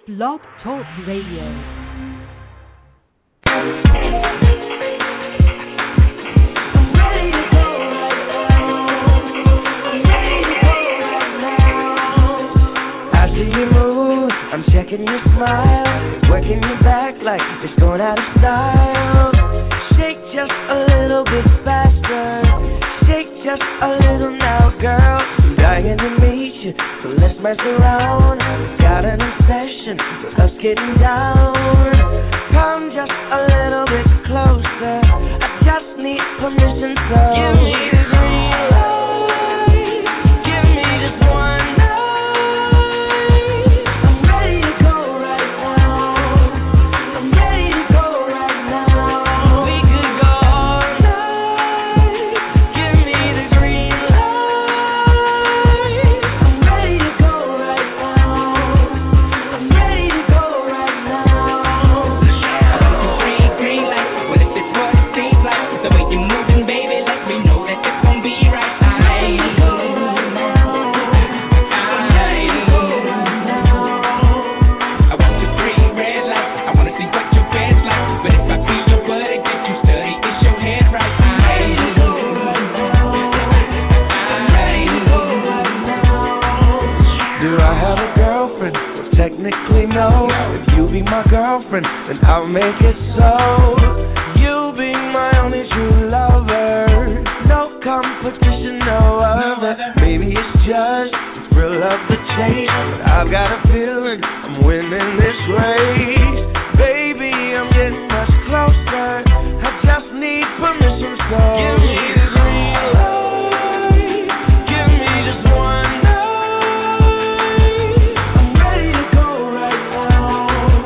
Blog Talk Radio. I'm checking your smile, working your back like it's going out of style. Shake just a little bit faster, shake just a little now, girl. I'm dying to meet you, so let's mess around. Got an obsession with us getting down. Come just a little bit closer, I just need permission, so give me the green light, give me just one night. Then I'll make it so. You'll be my only true lover. No competition, no other. Maybe it's just the thrill of the chase, but I've got a feeling I'm winning this race. Baby, I'm getting much closer. I just need permission, so give me the green light. Give me just one night. I'm ready to go right now.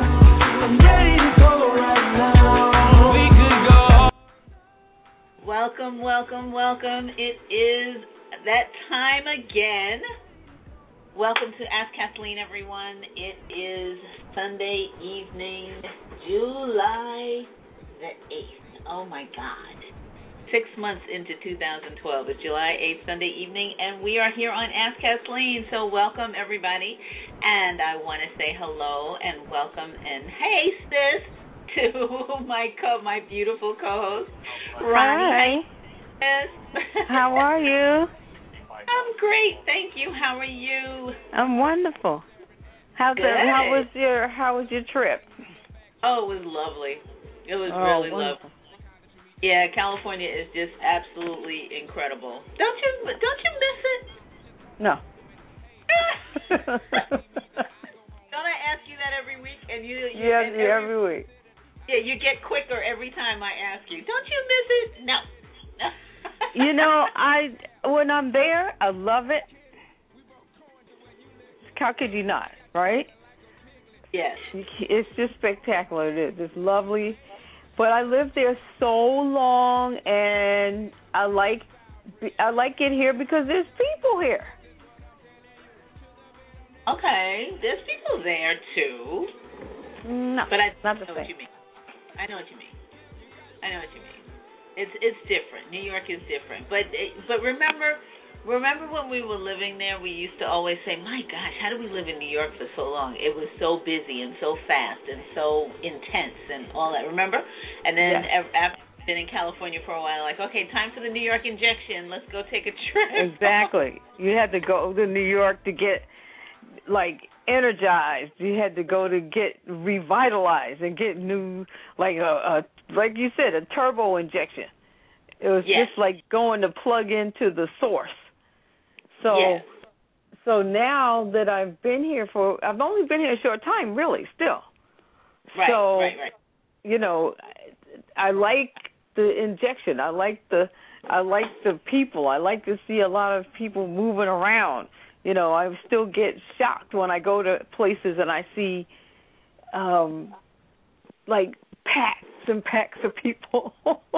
Welcome, welcome, welcome. It is that time again. Welcome to Ask Kathleen, everyone. It is Sunday evening, July the 8th. Oh, my God. 6 months into 2012. It's July 8th, Sunday evening, and we are here on Ask Kathleen. So welcome, everybody. And I want to say hello and welcome and hey, sis, to my beautiful co-host, Ronnie. Hi. How are you? I'm great, thank you. How are you? I'm wonderful. How was your trip? Oh, it was lovely. It was really wonderful. lovely. Yeah, California is just absolutely incredible. Don't you miss it? No. Don't I ask you that every week? And you yes, every week. Yeah, you get quicker every time I ask you. Don't you miss it? No. You know, when I'm there, I love it. How could you not, right? Yes. It's just spectacular. It is. It's lovely. But I lived there so long, and I like it here because there's people here. Okay, there's people there too. No, but I not the know same. what you mean. I know what you mean. It's different. New York is different. But remember when we were living there, we used to always say, my gosh, how did we live in New York for so long? It was so busy and so fast and so intense and all that. Remember? And then after been in California for a while, like, okay, time for the New York injection. Let's go take a trip. Exactly. You had to go to New York to get energized. You had to go to get revitalized and get new, like you said, a turbo injection. It was just like going to plug into the source. So now that I've been here I've only been here a short time, really, still. Right. You know, I like the injection. I like the people. I like to see a lot of people moving around. You know, I still get shocked when I go to places and I see, packs and packs of people.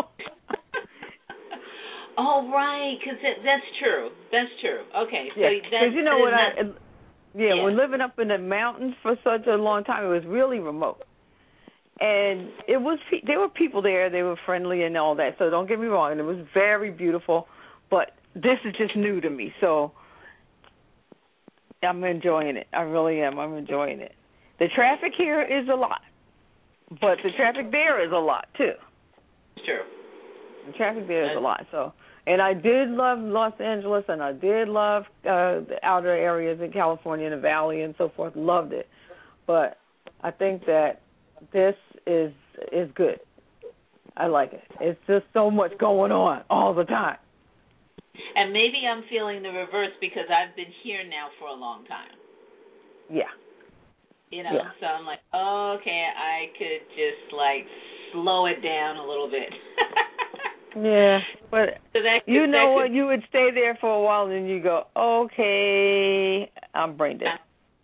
Oh, right, because that's true. That's true. Okay, so because you know when living up in the mountains for such a long time, it was really remote, and there were people there. They were friendly and all that. So don't get me wrong, and it was very beautiful. But this is just new to me, so I'm enjoying it. I really am. I'm enjoying it. The traffic here is a lot, but the traffic there is a lot too. True. The traffic there is a lot. So, and I did love Los Angeles, and I did love the outer areas in California, and the Valley, and so forth. Loved it, but I think that this is good. I like it. It's just so much going on all the time. And maybe I'm feeling the reverse because I've been here now for a long time. Yeah. You know, so I'm like, okay, I could just like slow it down a little bit. Yeah, but so you know what? You would stay there for a while, and you go, okay, I'm brain dead.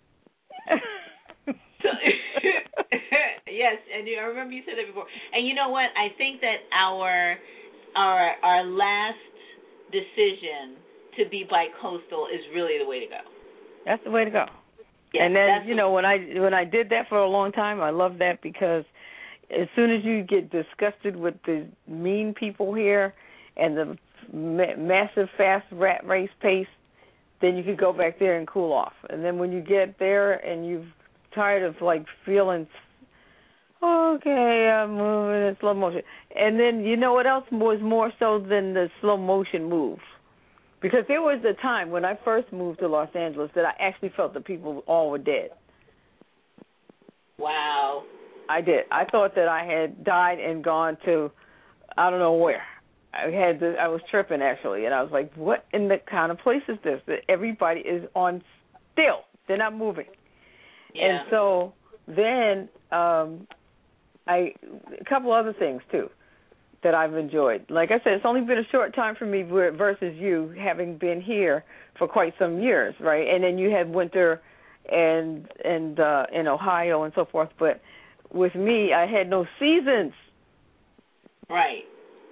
Yes, and I remember you said that before. And you know what? I think that our last decision to be bi-coastal is really the way to go. That's the way to go. Yes, and then when I did that for a long time, I loved that because as soon as you get disgusted with the mean people here and the massive fast rat race pace, then you could go back there and cool off. And then when you get there and you're tired of like feeling, okay, I'm moving in slow motion. And then you know what else was more so than the slow motion moves? Because there was a time when I first moved to Los Angeles that I actually felt that people all were dead. Wow. I did. I thought that I had died and gone to I don't know where. I was tripping actually, and I was like, "What in the kind of place is this? That everybody is on still. They're not moving." Yeah. And so then a couple other things too that I've enjoyed. Like I said, it's only been a short time for me versus you having been here for quite some years, right? And then you had winter and in Ohio and so forth, but with me, I had no seasons. Right.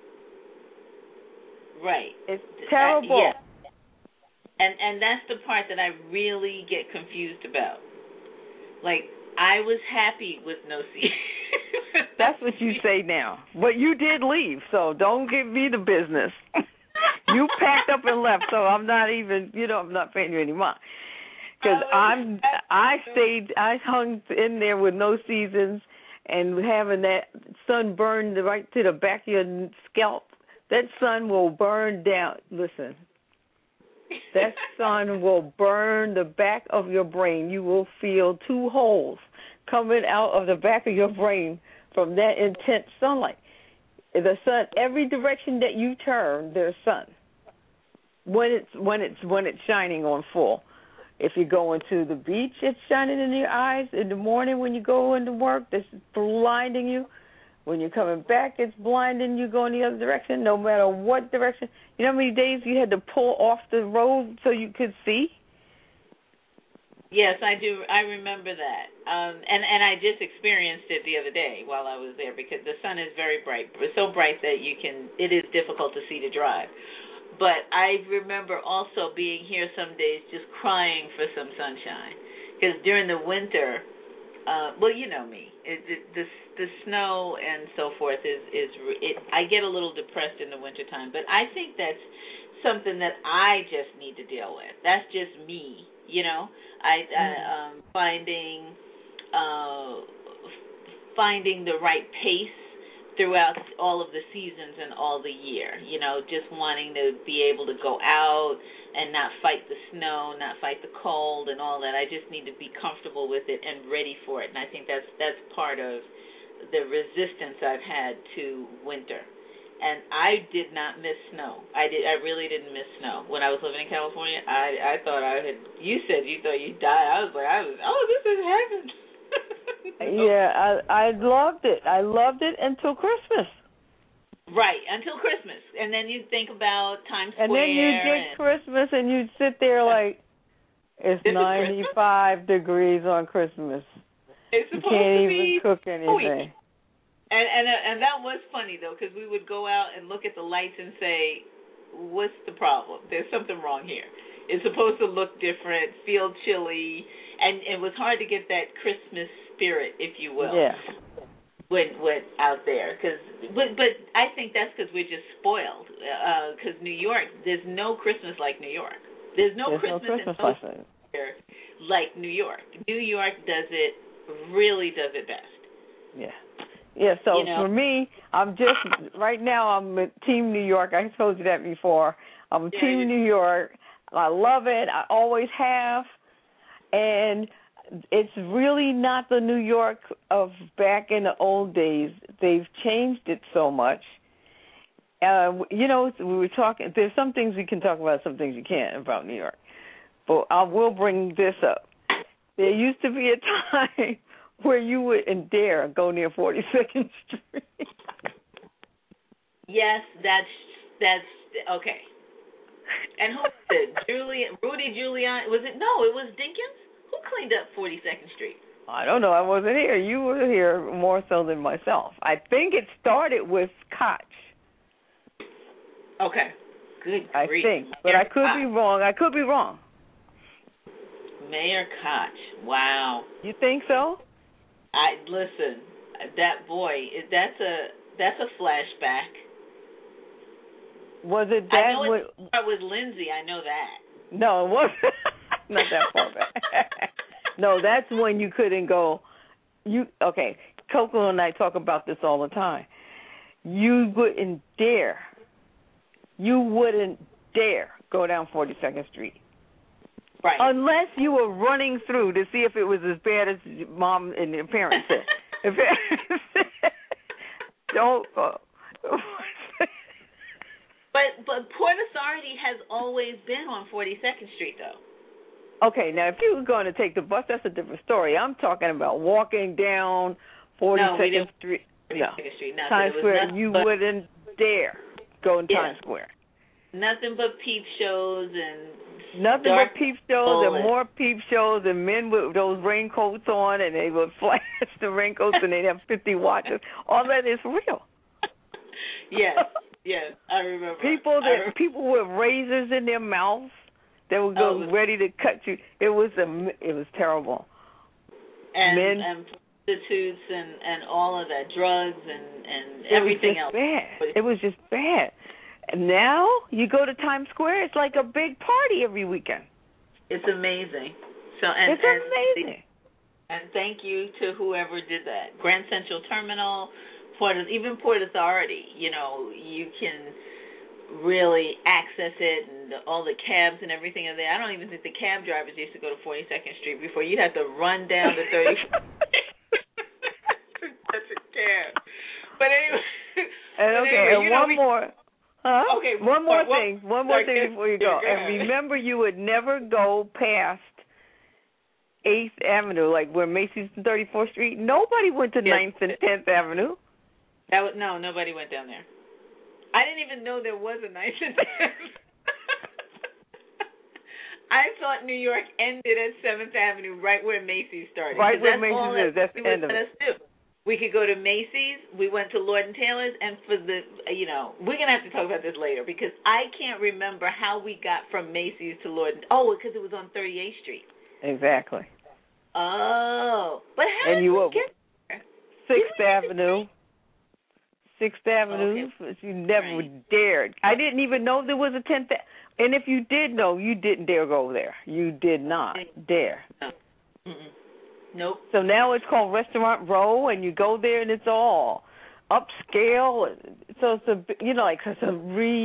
Right. It's terrible. Yeah. And that's the part that I really get confused about. Like, I was happy with no seasons. That's what you say now. But you did leave, so don't give me the business. You packed up and left, so I'm not even, I'm not paying you any mind. Because I hung in there with no seasons and having that sun burn right to the back of your scalp. That sun will burn down. Listen, that sun will burn the back of your brain. You will feel two holes coming out of the back of your brain from that intense sunlight. The sun, every direction that you turn, there's sun. When it's shining on full. If you go into the beach, it's shining in your eyes. In the morning when you go into work, it's blinding you. When you're coming back, it's blinding you going the other direction, no matter what direction. You know how many days you had to pull off the road so you could see? Yes, I do. I remember that. And I just experienced it the other day while I was there because the sun is very bright. It's so bright that it is difficult to see to drive. But I remember also being here some days just crying for some sunshine. Because during the winter, well, you know me, the snow and so forth I get a little depressed in the wintertime. But I think that's something that I just need to deal with. That's just me, finding the right pace throughout all of the seasons and all the year, just wanting to be able to go out and not fight the snow, not fight the cold and all that. I just need to be comfortable with it and ready for it. And I think that's part of the resistance I've had to winter. And I did not miss snow. I really didn't miss snow. When I was living in California, I thought you said you thought you died. I was like, this is heaven. Yeah, I loved it. I loved it until Christmas. Right, until Christmas. And then you think about Times Square. And then you get Christmas and you sit there like, it's 95 degrees on Christmas. It's you supposed can't to even be cook anything. And that was funny, though, because we would go out and look at the lights and say, what's the problem? There's something wrong here. It's supposed to look different, feel chilly, and it was hard to get that Christmas spirit, if you will, when out there. But I think that's because we're just spoiled. Because New York, there's no Christmas like New York. There's no Christmas in here like New York. New York does it really does it best. Yeah. Yeah, so for me, I'm just, right now I'm with Team New York. I told you that before. I'm Team New York. I love it. I always have. And it's really not the New York of back in the old days. They've changed it so much. We were talking, there's some things we can talk about, some things you can't about New York. But I will bring this up. There used to be a time where you wouldn't dare go near 42nd Street. Yes, that's okay. And who was it? Rudy Giuliani? Was it? No, it was Dinkins. Who cleaned up 42nd Street? I don't know. I wasn't here. You were here more so than myself. I think it started with Koch. Okay. Good grief. I think, but I could be wrong. I could be wrong. Mayor Koch. Wow. You think so? Listen. That boy. That's a flashback. Was it that? I know it was Lindsay. I know that. No, it wasn't. Not that far back. No, that's when you couldn't go. Okay, Coco and I talk about this all the time. You wouldn't dare. You wouldn't dare go down 42nd Street. Right. Unless you were running through to see if it was as bad as your mom and your parents said. Don't go. But Port Authority has always been on 42nd Street, though. Okay, now if you were going to take the bus, that's a different story. I'm talking about walking down 42nd Street. No, Times Square. You wouldn't dare go in Times Square. Nothing but peep shows and more peep shows and men with those raincoats on, and they would flash the raincoats and they'd have 50 watches. All that is real. Yes, I remember. People with razors in their mouths. They were ready to cut you. It was terrible. And prostitutes and all of that, drugs and everything else. It was just bad. And now you go to Times Square, it's like a big party every weekend. It's amazing. It's amazing. And thank you to whoever did that. Grand Central Terminal, even Port Authority. You can really access it, and all the cabs and everything are there. I don't even think the cab drivers used to go to 42nd Street before. You'd have to run down to 30th. That's a cab. But anyway. And one more. Huh? Okay. One more thing before you go. And remember, you would never go past 8th Avenue, like where Macy's and 34th Street. Nobody went to 9th and 10th Avenue. Nobody went down there. I didn't even know there was a 9th and 10th. I thought New York ended at 7th Avenue, right where Macy's started. Right where Macy's is. That's the end of it. We could go to Macy's. We went to Lord & Taylor's, and for the, we're going to have to talk about this later because I can't remember how we got from Macy's to Lord & because it was on 38th Street. Exactly. Oh. But how did we get there? 6th Avenue. 6th Avenue. Okay. You never dared. I didn't even know there was a 10th. And if you did know, you didn't dare go there. You did not dare. No. Mm-mm. Nope. So now it's called Restaurant Row, and you go there, and it's all upscale. So it's it's a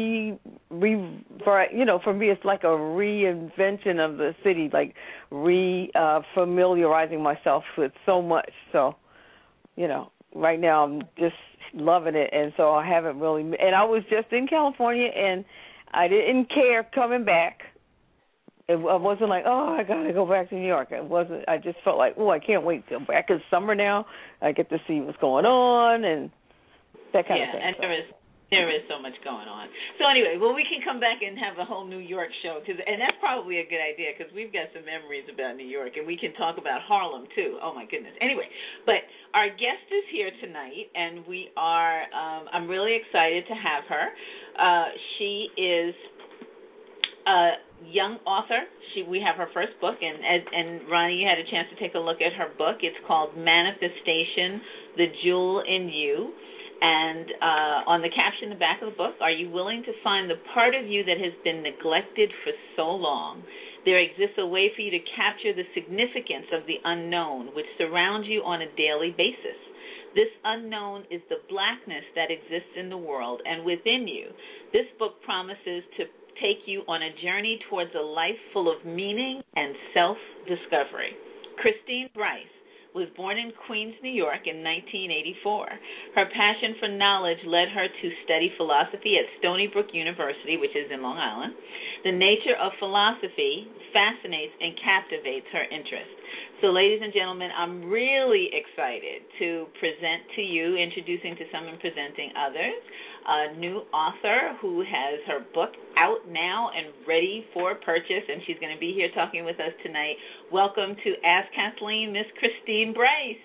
for me, it's like a reinvention of the city, like familiarizing myself with so much. So, right now I'm just loving it, and so I haven't really. And I was just in California, and I didn't care coming back. I wasn't like, I got to go back to New York. It wasn't. I just felt like, I can't wait to go back. It's summer now. I get to see what's going on and that kind of thing. Yeah, and there is so much going on. So anyway, we can come back and have a whole New York show, and that's probably a good idea because we've got some memories about New York, and we can talk about Harlem too. Oh my goodness. Anyway, but our guest is here tonight, and we are. I'm really excited to have her. She is a young author. We have her first book, and Ronnie, you had a chance to take a look at her book. It's called Manifestation: The Jewel in You. And on the caption in the back of the book, are you willing to find the part of you that has been neglected for so long? There exists a way for you to capture the significance of the unknown, which surrounds you on a daily basis. This unknown is the blackness that exists in the world and within you. This book promises to take you on a journey towards a life full of meaning and self-discovery. Christine Bryce was born in Queens, New York in 1984. Her passion for knowledge led her to study philosophy at Stony Brook University, which is in Long Island. The nature of philosophy fascinates and captivates her interest. So, ladies and gentlemen, I'm really excited to present to you, introducing to some and presenting others, a new author who has her book out now and ready for purchase, and she's going to be here talking with us tonight. Welcome to Ask Kathleen, Miss Christine Bryce.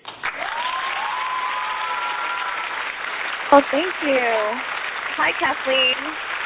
Well, thank you. Hi, Kathleen.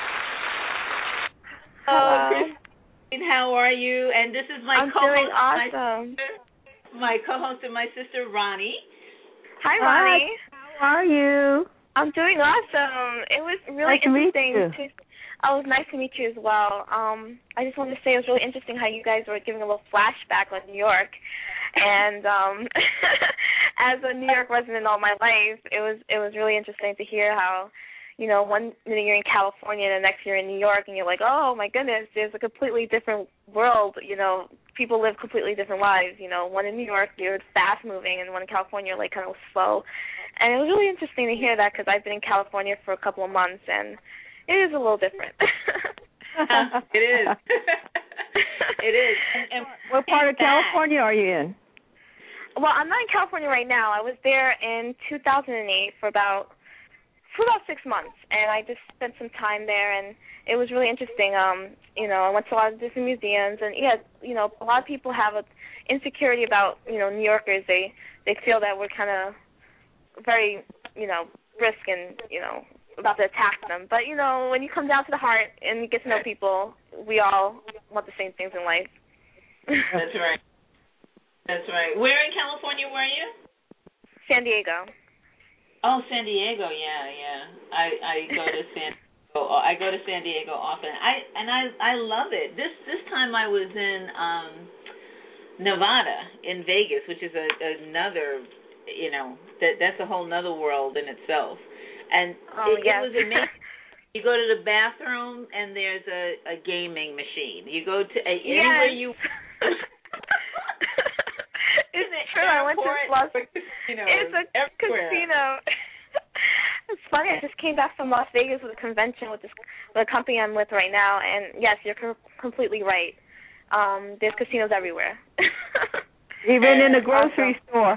Hello, Christine. How are you? And this is my I'm co-host. Doing awesome. My co-host and my sister, Ronnie. Hi, Ronnie. How are you? I'm doing awesome. It was really interesting. It was nice to meet you as well. I just wanted to say it was really interesting how you guys were giving a little flashback on New York. And as a New York resident all my life, it was really interesting to hear how, you know, one minute you're in California and the next you're in New York, and you're like, oh, my goodness, there's a completely different world. You know, people live completely different lives. You know, one in New York, you're fast-moving, and one in California, like, kind of slow. And it was really interesting to hear that because I've been in California for a couple of months, and it is a little different. It is. It is. And what part of California are you in? Well, I'm not in California right now. I was there in 2008 for about 6 months, and I just spent some time there, and it was really interesting. You know, I went to a lot of different museums, and yeah, you know, a lot of people have an insecurity about, you know, New Yorkers. They feel that we're kind of very, you know, brisk and, you know, about to attack them. But, you know, when you come down to the heart and you get to know people, we all want the same things in life. That's right. That's right. Where in California were you? San Diego. Oh, San Diego, yeah. I go to San Diego often. I love it. This time I was in Nevada, in Vegas, which is another, you know, that's a whole nother world in itself. And it was amazing. You go to the bathroom and there's a gaming machine. You go to anywhere you. It's true. I went to Las Vegas. It's a casino. It's funny. I just came back from Las Vegas with a convention with the company I'm with right now, and yes, you're completely right. There's casinos everywhere. Even in the grocery store.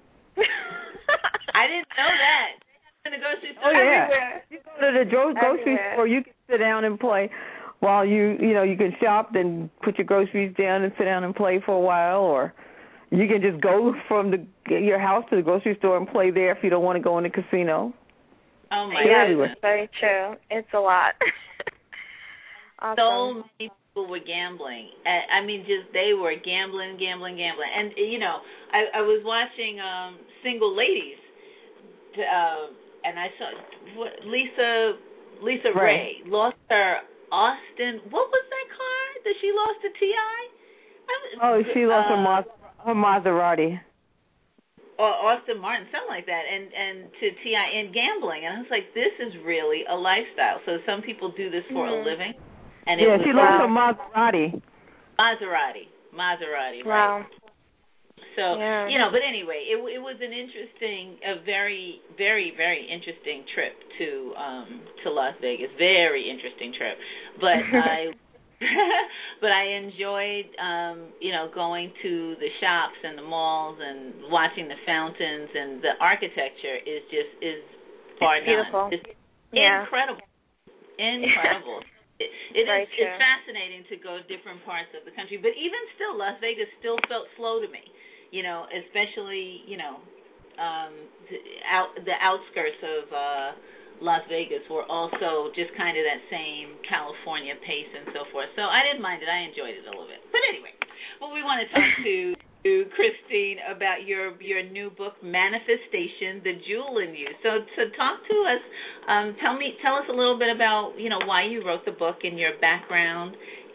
I didn't know that. In the grocery store everywhere. You go to the grocery store, you can sit down and play while you can shop, then put your groceries down and sit down and play for a while, or you can just go from your house to the grocery store and play there if you don't want to go in the casino. Oh, my God. That's very true. It's a lot. Awesome. So many people were gambling. I mean, they were gambling. And, you know, I was watching Single Ladies, and I saw Lisa Ray lost her Austin. What was that car that she lost to T.I.? She lost her Maserati. Or Austin Martin, something like that, and to T.I. in gambling. And I was like, this is really a lifestyle. So some people do this for a living. And she lost her Maserati. Maserati, wow. Right. So, you know, but anyway, it was an interesting, a very, very, very interesting trip to Las Vegas. Very interesting trip. But I enjoyed, you know, going to the shops and the malls and watching the fountains, and the architecture is bar none. Beautiful. It's incredible. It's fascinating to go to different parts of the country, but even still, Las Vegas still felt slow to me. You know, especially, you know, the outskirts of Las Vegas were also just kind of that same California pace and so forth. So I didn't mind it. I enjoyed it a little bit. But anyway, we want to talk to Christine about your new book, Manifestation: The Jewel in You. So talk to us. Tell us a little bit about, you know, why you wrote the book and your background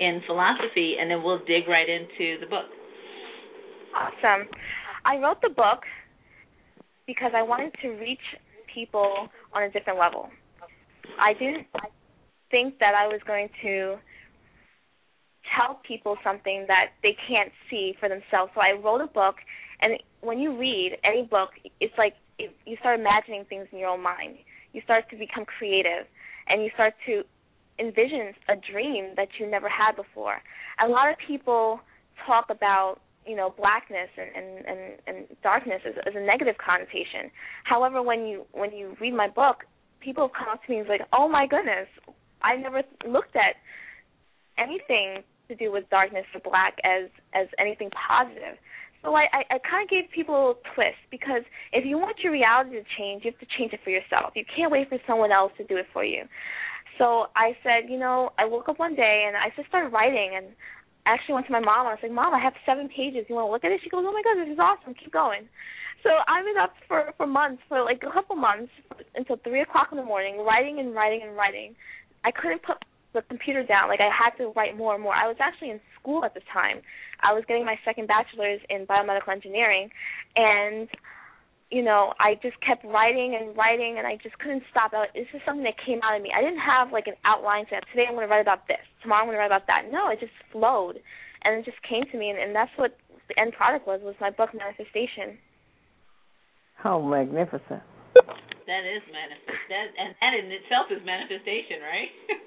in philosophy, and then we'll dig right into the book. Awesome. I wrote the book because I wanted to reach people on a different level. I didn't think that I was going to tell people something that they can't see for themselves. So I wrote a book, and when you read any book, it's like you start imagining things in your own mind. You start to become creative, and you start to envision a dream that you never had before. A lot of people talk about, blackness and darkness as a negative connotation. However, when you read my book, people have come up to me and like, oh my goodness, I never looked at anything to do with darkness or black as anything positive. So I kind of gave people a little twist, because if you want your reality to change, you have to change it for yourself. You can't wait for someone else to do it for you. So I said, I woke up one day and I just started writing, and I actually went to my mom. I was like, Mom, I have 7 pages. You want to look at it? She goes, oh, my God, this is awesome. Keep going. So I've been up for months, for like a couple months, until 3 o'clock in the morning, writing and writing and writing. I couldn't put the computer down. Like, I had to write more and more. I was actually in school at the time. I was getting my second bachelor's in biomedical engineering, and I just kept writing and writing, and I just couldn't stop. This is something that came out of me. I didn't have, like, an outline saying, today I'm going to write about this, tomorrow I'm going to write about that. No, it just flowed, and it just came to me, and that's what the end product was my book, Manifestation. Oh, magnificent. That is and that in itself is manifestation, right?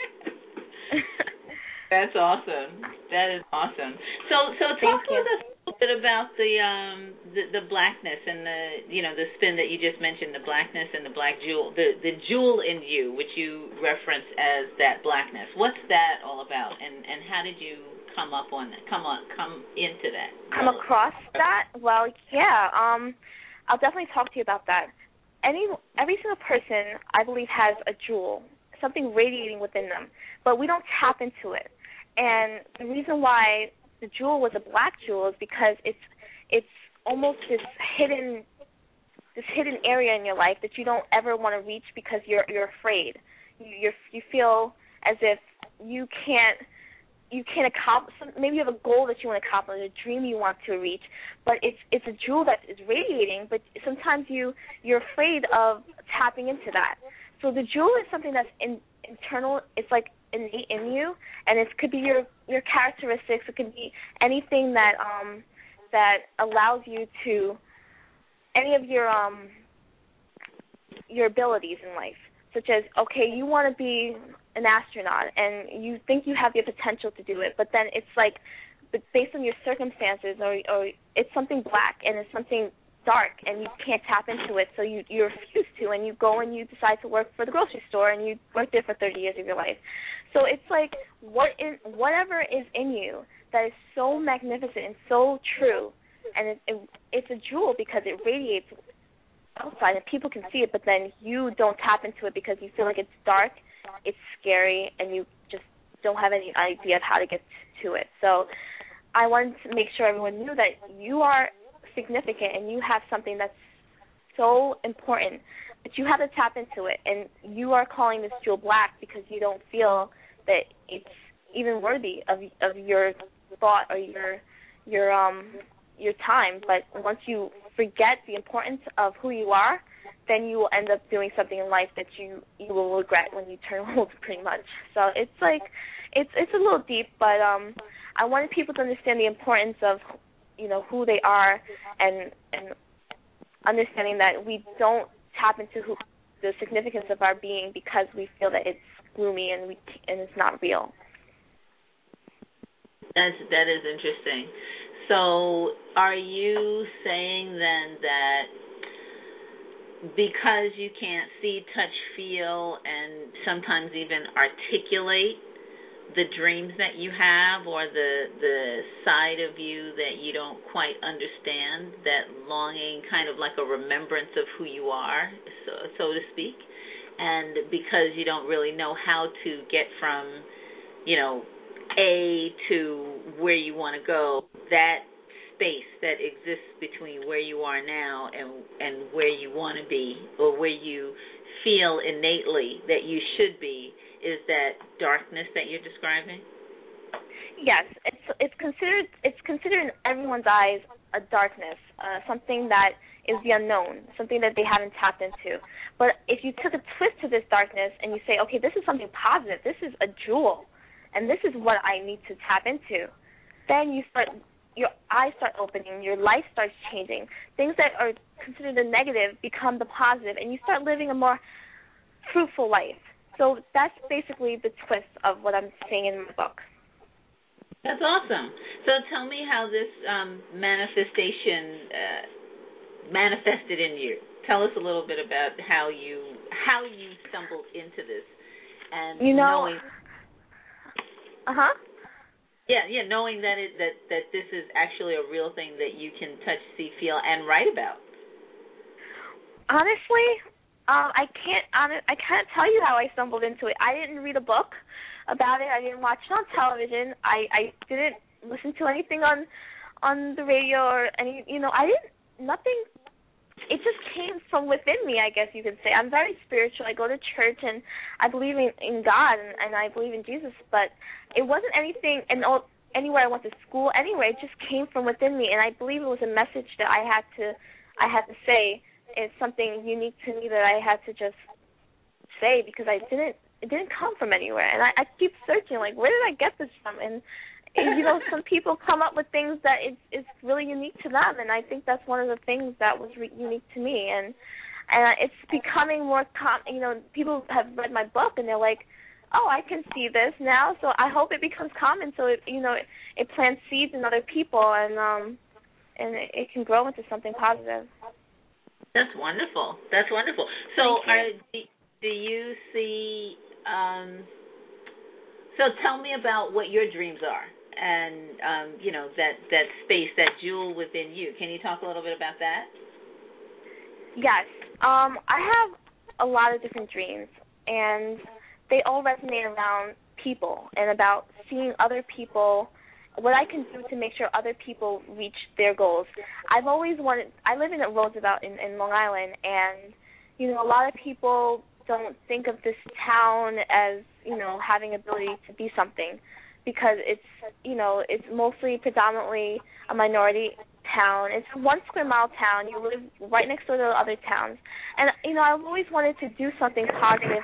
That's awesome. That is awesome. So talk to us a little bit about the blackness and the spin that you just mentioned, the blackness and the black jewel, the jewel in you, which you reference as that blackness. What's that all about, and how did you come into that? Come across that? Well, yeah. I'll definitely talk to you about that. Every single person, I believe, has a jewel, something radiating within them, but we don't tap into it. And the reason why the jewel was a black jewel is because it's almost this hidden area in your life that you don't ever want to reach because you're afraid. You feel as if you can't accomplish. Maybe you have a goal that you want to accomplish, a dream you want to reach, but it's a jewel that is radiating. But sometimes you're afraid of tapping into that. So the jewel is something that's internal. It's like innate in you, and it could be your characteristics. It could be anything that allows you to any of your abilities in life, such as, okay, you want to be an astronaut and you think you have the potential to do it, but then it's like based on your circumstances or it's something black and it's something dark and you can't tap into it, so you refuse to, and you go and you decide to work for the grocery store and you work there for 30 years of your life. So it's like whatever is in you that is so magnificent and so true, and it's a jewel because it radiates outside and people can see it, but then you don't tap into it because you feel like it's dark, it's scary, and you just don't have any idea of how to get to it. So I wanted to make sure everyone knew that you are significant and you have something that's so important that you have to tap into it, and you are calling this jewel black because you don't feel that it's even worthy of your thought or your time. But once you forget the importance of who you are, then you will end up doing something in life that you will regret when you turn old, pretty much. So it's like it's a little deep, but I wanted people to understand the importance of who they are and understanding that we don't tap into the significance of our being because we feel that it's gloomy and it's not real. That is interesting. So are you saying then that because you can't see, touch, feel, and sometimes even articulate the dreams that you have or the side of you that you don't quite understand, that longing, kind of like a remembrance of who you are, so to speak, and because you don't really know how to get from, A to where you want to go, that space that exists between where you are now and where you want to be, or where you feel innately that you should be, is that darkness that you're describing? Yes, it's considered in everyone's eyes a darkness, something that is the unknown, something that they haven't tapped into. But if you took a twist to this darkness and you say, okay, this is something positive, this is a jewel, and this is what I need to tap into, then your eyes start opening, your life starts changing. Things that are considered a negative become the positive, and you start living a more fruitful life. So that's basically the twist of what I'm saying in my book. That's awesome. So tell me how this manifestation manifested in you. Tell us a little bit about how you stumbled into this, and knowing. Knowing that that this is actually a real thing that you can touch, see, feel, and write about. Honestly, I can't tell you how I stumbled into it. I didn't read a book about it. I didn't watch it on television. I didn't listen to anything on the radio or any. Nothing. It just came from within me, I guess you could say. I'm very spiritual. I go to church and I believe in God and I believe in Jesus, but it wasn't anything anywhere I went to school, anywhere. It just came from within me, and I believe it was a message that I had to say. It's something unique to me that I had to just say because it didn't come from anywhere. And I keep searching, like, where did I get this from? And some people come up with things that it's really unique to them, and I think that's one of the things that was unique to me. And it's becoming more people have read my book and they're like, oh, I can see this now. So I hope it becomes common, so it plants seeds in other people, and it can grow into something positive. That's wonderful. That's wonderful. So do you see? So tell me about what your dreams are. And, that space, that jewel within you. Can you talk a little bit about that? Yes. I have a lot of different dreams, and they all resonate around people and about seeing other people, what I can do to make sure other people reach their goals. I've always wanted, I live in Roosevelt in Long Island, and, a lot of people don't think of this town as, having ability to be something, because it's mostly predominantly a minority town. It's a 1 square mile town. You live right next door to other towns. And, I've always wanted to do something positive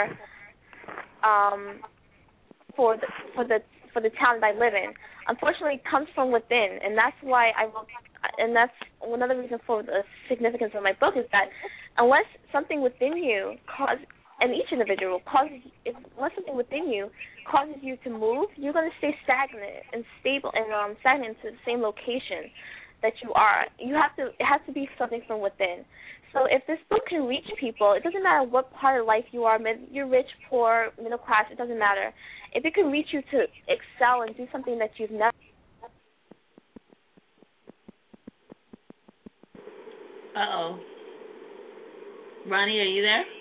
for the town that I live in. Unfortunately, it comes from within, and that's why I wrote, and that's another reason for the significance of my book is that unless something within you and each individual unless something within you causes you to move, you're going to stay stagnant and stable and stagnant to the same location that you are. It has to be something from within. So if this book can reach people, it doesn't matter what part of life you are, you're rich, poor, middle class, it doesn't matter. If it can reach you to excel and do something that you've never. Uh-oh. Ronnie, are you there?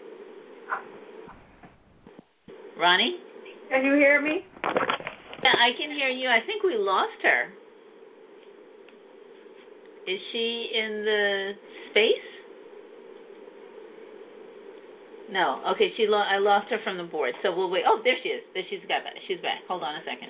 Ronnie? Can you hear me? Yeah, I can hear you. I think we lost her. Is she in the space? No. Okay, I lost her from the board. So we'll wait. Oh, there she is. She's back. She's back. Hold on a second.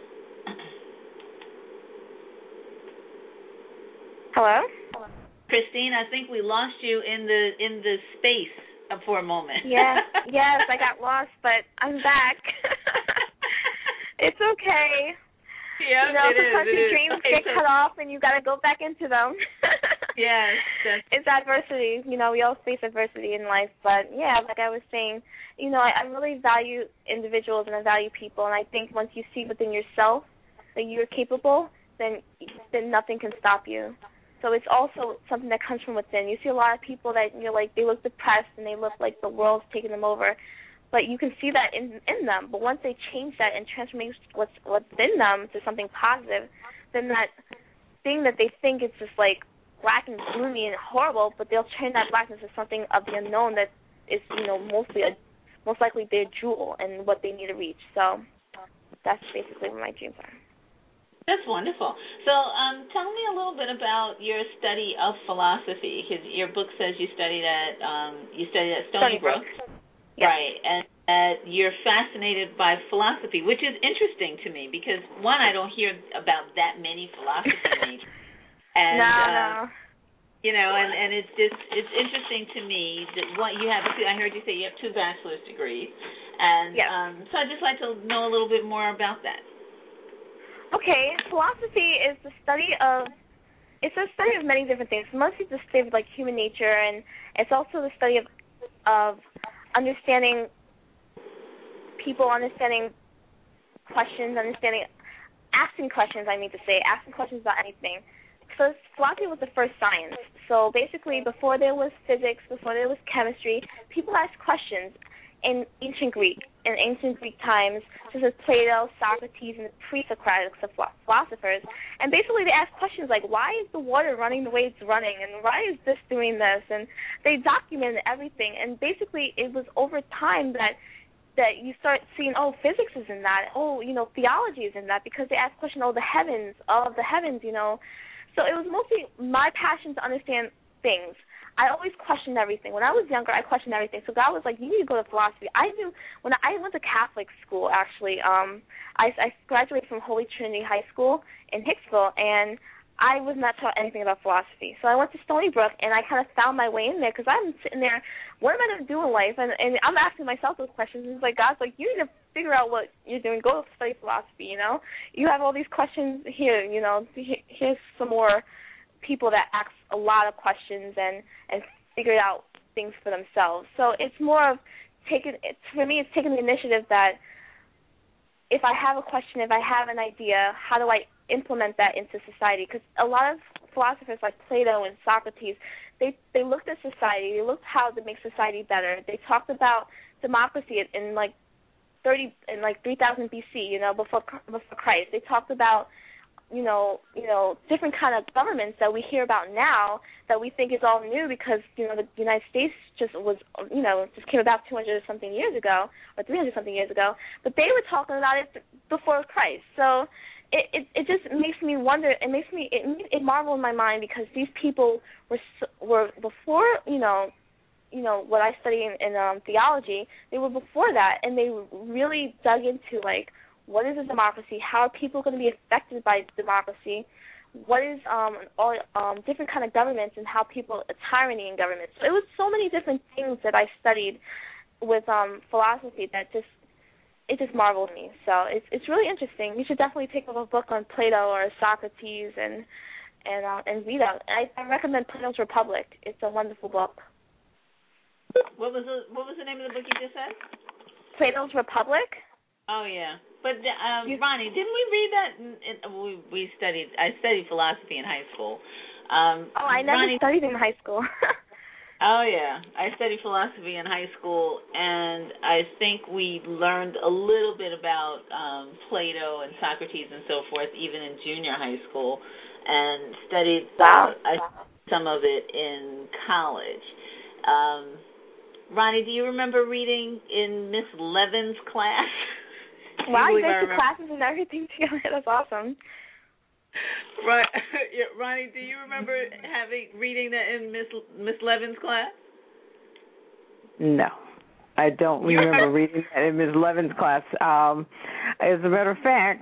Hello? Christine, I think we lost you in the space for a moment. Yes, I got lost, but I'm back. It's okay. Yeah, sometimes your dreams get cut off and you got to go back into them. Yes. It's adversity. We all face adversity in life, but yeah, like I was saying, I really value individuals and I value people, and I think once you see within yourself that you're capable, then nothing can stop you. So it's also something that comes from within. You see a lot of people that they look depressed and they look like the world's taking them over, but you can see that in them. But once they change that and transform what's within them to something positive, then that thing that they think is just like black and gloomy and horrible, but they'll turn that blackness to something of the unknown that is most likely their jewel and what they need to reach. So that's basically what my dreams are. That's wonderful. So tell me a little bit about your study of philosophy, because your book says you studied at Stony Brook. Yes. Right. that you're fascinated by philosophy, which is interesting to me because, one, I don't hear about that many philosophy majors. And, no. You know, and it's interesting to me that what you have. I heard you say you have 2 bachelor's degrees, and yes. So I'd just like to know a little bit more about that. Okay, philosophy is the study of. It's a study of many different things. Mostly the study of like human nature, and it's also the study of understanding people, understanding questions, asking questions. I mean to say, asking questions about anything. So philosophy was the first science. So basically, before there was physics, before there was chemistry, people asked questions in ancient Greek times, such as Plato, Socrates, and the pre-Socratic philosophers. And basically, they asked questions like, why is the water running the way it's running, and why is this doing this? And they documented everything. And basically, it was over time that you start seeing, physics is in that. Theology is in that, because they asked questions, the heavens, you know. So it was mostly my passion to understand things. I always questioned everything. When I was younger, I questioned everything. So God was like, you need to go to philosophy. I knew when I went to Catholic school, actually. I graduated from Holy Trinity High School in Hicksville, and I was not taught anything about philosophy. So I went to Stony Brook, and I kind of found my way in there because I'm sitting there, what am I going to do in life? And I'm asking myself those questions. And it's like, God's like, you need to figure out what you're doing. Go study philosophy, you know? You have all these questions here, you know. Here's some more people that ask a lot of questions and figure out things for themselves. So it's more of for me, it's taking the initiative that if I have a question, if I have an idea, how do I implement that into society? Because a lot of philosophers like Plato and Socrates, they looked at society, they looked how to make society better. They talked about democracy in 3000 BC, you know, before Christ. They talked about you know, different kind of governments that we hear about now that we think is all new because, you know, the United States just came about 200-something years ago or 300-something years ago, but they were talking about it before Christ. So it just makes me wonder. It marvel in my mind because these people were before, you know what I study in theology. They were before that, and they really dug into what is a democracy? How are people going to be affected by democracy? What is all different kind of governments and how people tyranny in governments? So it was so many different things that I studied with philosophy that just marveled me. So it's really interesting. You should definitely pick up a book on Plato or Socrates and read it. I recommend Plato's Republic. It's a wonderful book. What was the name of the book you just said? Plato's Republic. Oh yeah, but Ronnie, didn't we read that? I studied philosophy in high school. I never studied in high school. Oh yeah, I studied philosophy in high school, and I think we learned a little bit about Plato and Socrates and so forth, even in junior high school, and studied some of it in college. Ronnie, do you remember reading in Miss Levin's class? Wow, you guys do classes and everything together. That's awesome. Right, yeah, Ronnie, do you remember reading that in Miss Levin's class? No, I don't remember reading that in Miss Levin's class. As a matter of fact,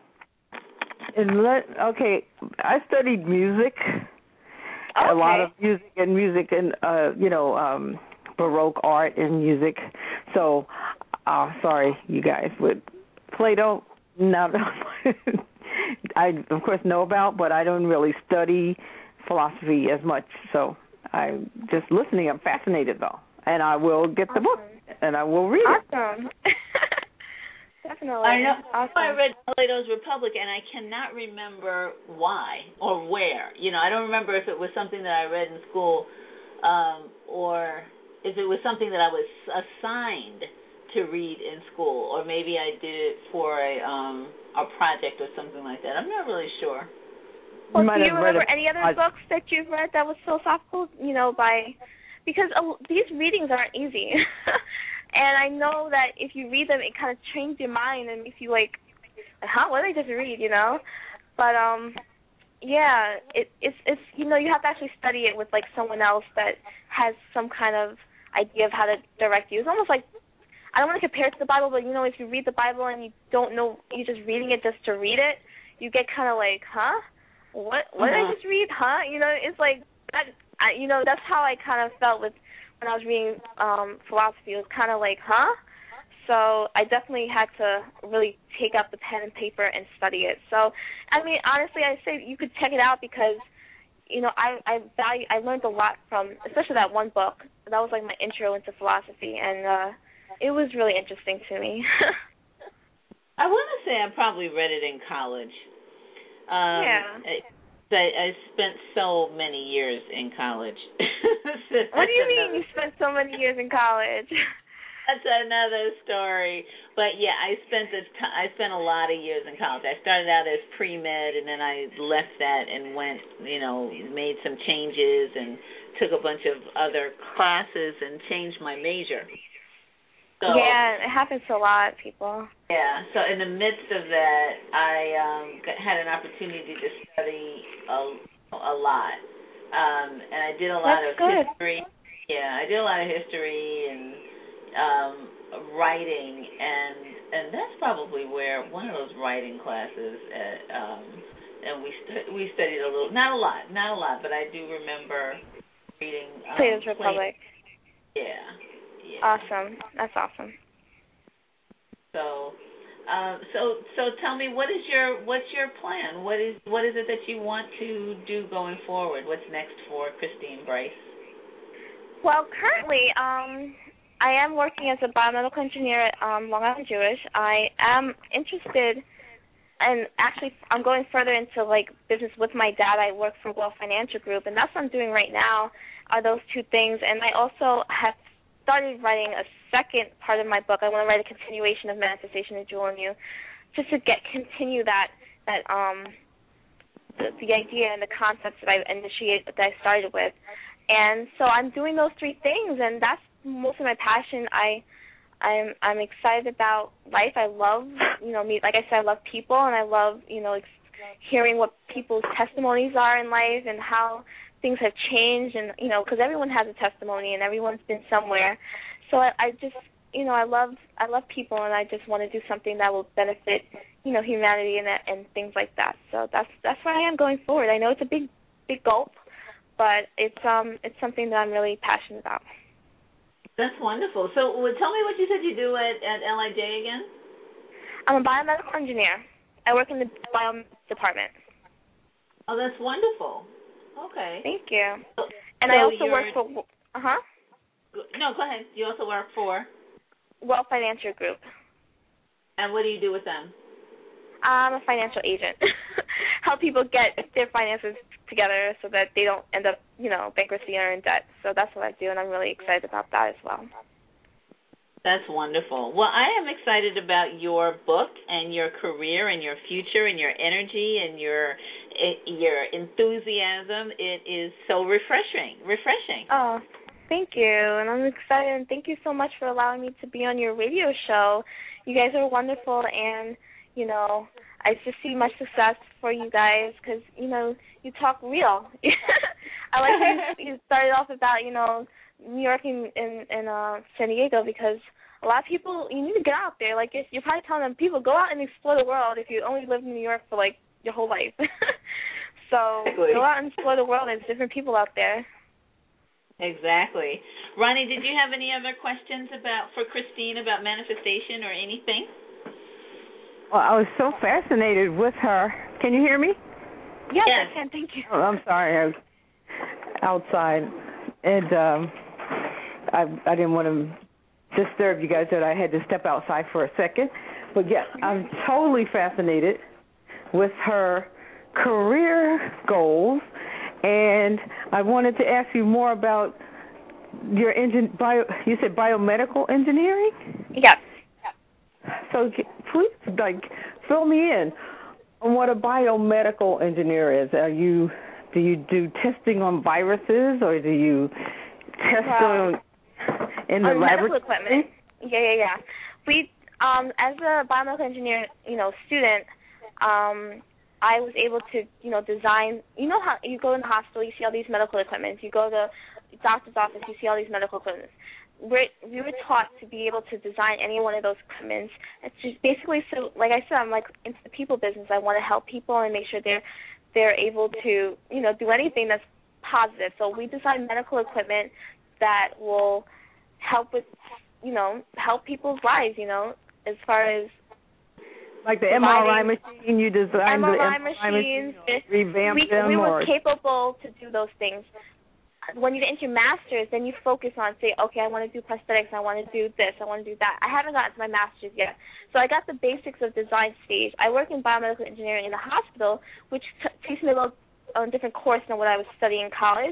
I studied music. Okay. A lot of music and Baroque art and music. So, sorry, you guys, with Plato, no, I, of course, know about, but I don't really study philosophy as much. So I'm just listening. I'm fascinated, though. And I will get the book, and I will read it. Awesome. Definitely. I know. Awesome. I read Plato's Republic, and I cannot remember why or where. I don't remember if it was something that I read in school or if it was something that I was assigned to read in school, or maybe I did it for a project or something like that. I'm not really sure. Well, do you remember any other books that you've read that was philosophical, because these readings aren't easy. And I know that if you read them, it kind of trains your mind and makes you what did I just read, But, it's you have to actually study it with, someone else that has some kind of idea of how to direct you. It's almost like I don't want to compare it to the Bible, but, if you read the Bible and you don't know, you're just reading it just to read it, you get kind of like, huh? What did I just read? Huh? It's like that. That's how I kind of felt when I was reading philosophy. It was kind of like, huh? So I definitely had to really take out the pen and paper and study it. So, honestly, I say you could check it out because, I learned a lot from, especially that one book. That was like my intro into philosophy, and it was really interesting to me. I want to say I probably read it in college. Yeah. I spent so many years in college. What do you mean you spent so many years in college? That's another story. But yeah, I spent a lot of years in college. I started out as pre-med, and then I left that and went, made some changes and took a bunch of other classes and changed my major. So, yeah, it happens to a lot of people. Yeah, so in the midst of that, I had an opportunity to study a lot. And I did a lot of history. Yeah, I did a lot of history and writing, and that's probably where one of those writing classes and we studied a little, not a lot, but I do remember reading Plato's Republic. Yeah. Awesome. That's awesome. So tell me, what's your plan? What is it that you want to do going forward? What's next for Christine Bryce? Well, currently, I am working as a biomedical engineer at Long Island Jewish. I am interested, and actually I'm going further into business with my dad. I work for Wealth Financial Group, and that's what I'm doing right now, are those two things. And I also have started writing a second part of my book. I want to write a continuation of Manifestation of Jewel in You, just to continue the idea and the concepts that I started with. And so I'm doing those three things, and that's most of my passion. I'm excited about life. I love, like I said, I love people, and I love, hearing what people's testimonies are in life and how things have changed, and because everyone has a testimony and everyone's been somewhere. So I just, I love people, and I just want to do something that will benefit, humanity and things like that. So that's where I am going forward. I know it's a big gulp, but it's something that I'm really passionate about. That's wonderful. So tell me what you said you do at LIJ again. I'm a biomedical engineer. I work in the bio department. Oh, that's wonderful. Okay. Thank you. And I also work for, No, go ahead. You also work for? Wealth Financial Group. And what do you do with them? I'm a financial agent. Help people get their finances together so that they don't end up, bankruptcy or in debt. So that's what I do, and I'm really excited about that as well. That's wonderful. Well, I am excited about your book and your career and your future and your energy and your enthusiasm. It is so refreshing. Oh, thank you. And I'm excited, and thank you so much for allowing me to be on your radio show. You guys are wonderful, and, I just see much success for you guys because, you talk real. I like how you started off about, New York and San Diego, because a lot of people, you need to get out there. Like, you're probably telling them, people, go out and explore the world if you only lived in New York for, your whole life. So exactly. Go out and explore the world. There's different people out there. Exactly. Ronnie, did you have any other questions for Christine about manifestation or anything? Well, I was so fascinated with her. Can you hear me? Yes, I can. Thank you. Oh, I'm sorry. I was outside, and I didn't want to disturb you guys, that I had to step outside for a second. But, yeah, I'm totally fascinated with her career goals, and I wanted to ask you more about your you said biomedical engineering? Yes. So please, fill me in on what a biomedical engineer is. Do you do testing on viruses, or do you test in the laboratory? Medical equipment. Yeah. We, as a biomedical engineer, student, I was able to, design. You know how you go in the hospital, you see all these medical equipment. You go to the doctor's office, you see all these medical equipment. we were taught to be able to design any one of those equipments. It's just basically, so like I said, I'm like into the people business. I want to help people and make sure they're able to, you know, do anything that's positive. So we design medical equipment that will help with, you know, help people's lives, you know, as far as like the MRI machine, you designed the MRI machines, revamp them. We were capable to do those things. When you get into your master's, then you focus on, say, okay, I want to do prosthetics, I want to do this, I want to do that. I haven't gotten to my master's yet. So I got the basics of design stage. I work in biomedical engineering in the hospital, which takes me a little different course than what I was studying in college.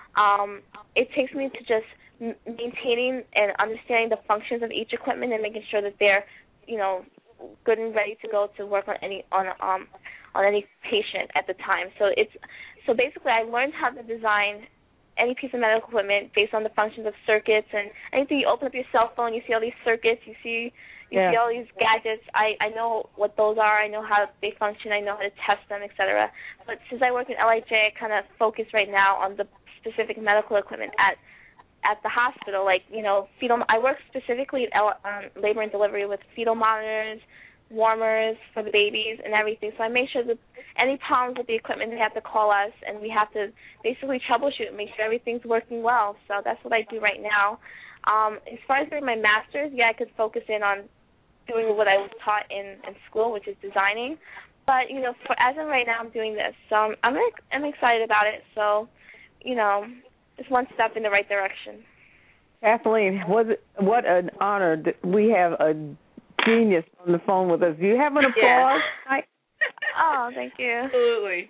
It takes me to just maintaining and understanding the functions of each equipment and making sure that they're, you know, good and ready to go to work on any patient at the time. So basically I learned how to design any piece of medical equipment based on the functions of circuits, and anything you open up your cell phone, you see all these circuits, you see all these gadgets. I know what those are. I know how they function. I know how to test them, etc. But since I work in LHA, I kind of focus right now on the specific medical equipment at the hospital, like, you know, I work specifically at labor and delivery with fetal monitors, warmers for the babies and everything. So I make sure that any problems with the equipment, they have to call us, and we have to basically troubleshoot and make sure everything's working well. So that's what I do right now. As far as doing my master's, I could focus in on doing what I was taught in school, which is designing. But, you know, as of right now, I'm doing this. So I'm excited about it. So, you know, it's one step in the right direction. Kathleen, what an honor. We have a genius on the phone with us. Do you have an applause? Yeah. Oh, thank you. Absolutely.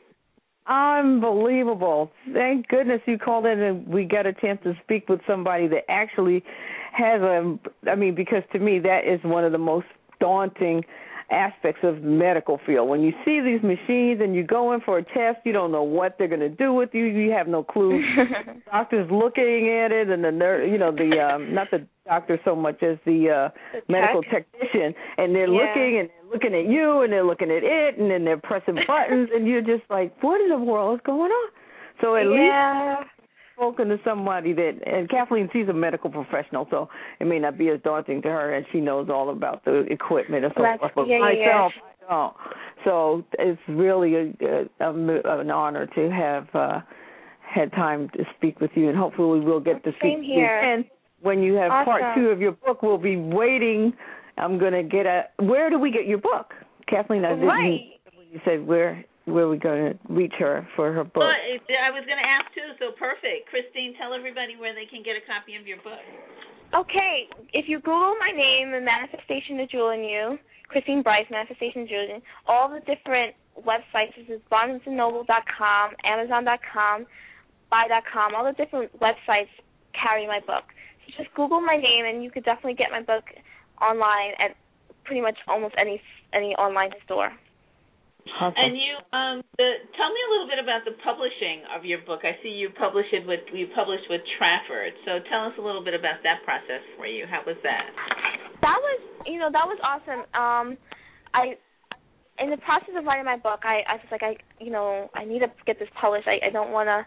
Unbelievable. Thank goodness you called in and we got a chance to speak with somebody that actually has because to me that is one of the most daunting aspects of the medical field. When you see these machines and you go in for a test, you don't know what they're going to do with you. You have no clue. Doctors looking at it, and the nurse, you know, not the doctor so much as the medical technician, and they're looking at you, and they're looking at it, and then they're pressing buttons, and you're just like, what in the world is going on? So at least spoken to somebody and Kathleen, she's a medical professional, so it may not be as daunting to her, and she knows all about the equipment and so forth. But myself, I don't. So it's really an honor to have had time to speak with you, and hopefully we'll get to speak with you. And when you have part 2 of your book, we'll be waiting. I'm going to get where do we get your book? Kathleen, you said where are we going to reach her for her book? Well, I was going to ask, too, so perfect. Christine, tell everybody where they can get a copy of your book. Okay. If you Google my name, The Manifestation of Jewel in You, Christine Bryce, Manifestation of Jewel in You, all the different websites, this is BarnesandNoble.com, Amazon.com, Buy.com, all the different websites carry my book. So just Google my name, and you could definitely get my book online at pretty much almost any online store. Awesome. And you tell me a little bit about the publishing of your book. I see you published with Trafford. So tell us a little bit about that process for you. How was that? That was awesome. In the process of writing my book, I was like, I need to get this published. I don't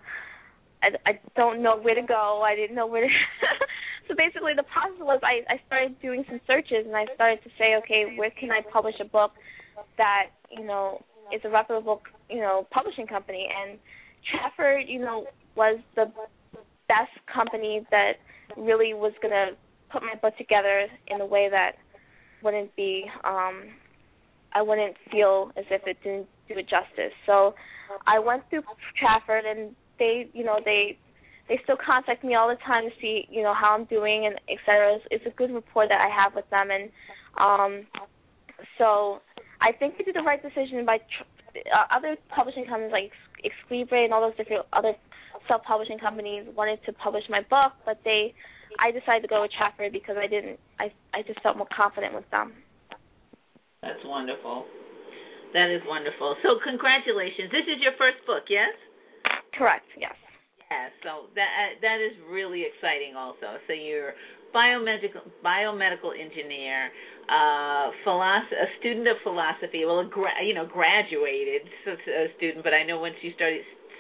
know where to go. I didn't know where to. So basically, the process was I started doing some searches, and I started to say, okay, where can I publish a book that, you know, is a reputable, you know, publishing company. And Trafford, you know, was the best company that really was going to put my book together in a way that wouldn't be, I wouldn't feel as if it didn't do it justice. So I went through Trafford, and they still contact me all the time to see, you know, how I'm doing and et cetera. It's a good rapport that I have with them. And so I think we did the right decision by other publishing companies like Exlibre and all those different other self-publishing companies wanted to publish my book, but I decided to go with Trafford because I just felt more confident with them. That's wonderful. That is wonderful. So congratulations. This is your first book, yes? Correct, yes. Yeah, so that is really exciting also. So you're biomedical engineer, a student of philosophy, graduated student, but I know once you started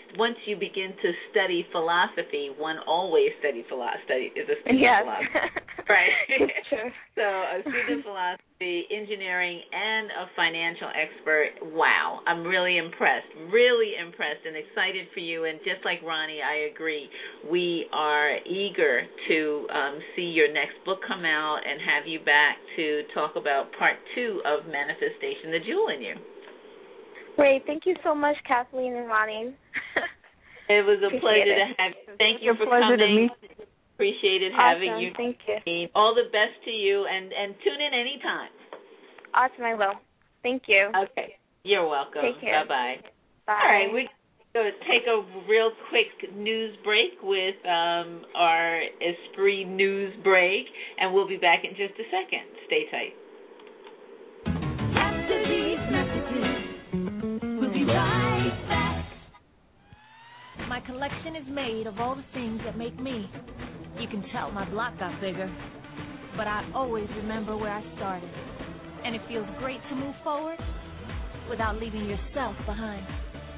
once you begin to study philosophy, one always is a student yes. of philosophy. Right. Sure. So a student of philosophy, engineering, and a financial expert. Wow. I'm really impressed and excited for you. And just like Ronnie, I agree. We are eager to see your next book come out and have you back to talk about part 2 of Manifestation, The Jewel in You. Great. Thank you so much, Kathleen and Ronnie. It was a pleasure to have you. Thank you for coming. Appreciated having you. Thank you. All the best to you, and tune in anytime. Awesome, I will. Thank you. Okay. You're welcome. Take care. Bye-bye. Bye. All right, we're going to take a real quick news break with our Esprit News break, and we'll be back in just a second. Stay tight. After these messages, we'll be right back. My collection is made of all the things that make me. You can tell my block got bigger, but I always remember where I started. And it feels great to move forward without leaving yourself behind.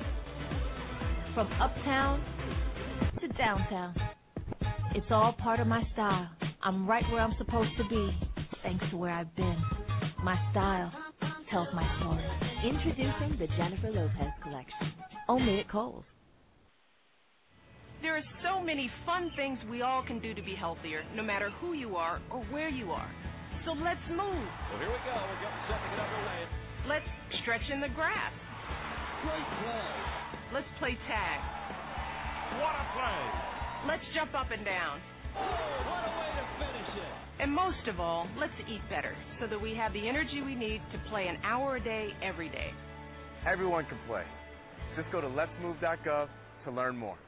From uptown to downtown, it's all part of my style. I'm right where I'm supposed to be, thanks to where I've been. My style tells my story. Introducing the Jennifer Lopez collection, only at Kohl's. There are so many fun things we all can do to be healthier, no matter who you are or where you are. So let's move. Well, here we go. We're getting set to get underway. Let's stretch in the grass. Great play. Let's play tag. What a play. Let's jump up and down. Oh, what a way to finish it. And most of all, let's eat better so that we have the energy we need to play an hour a day, every day. Everyone can play. Just go to letsmove.gov to learn more.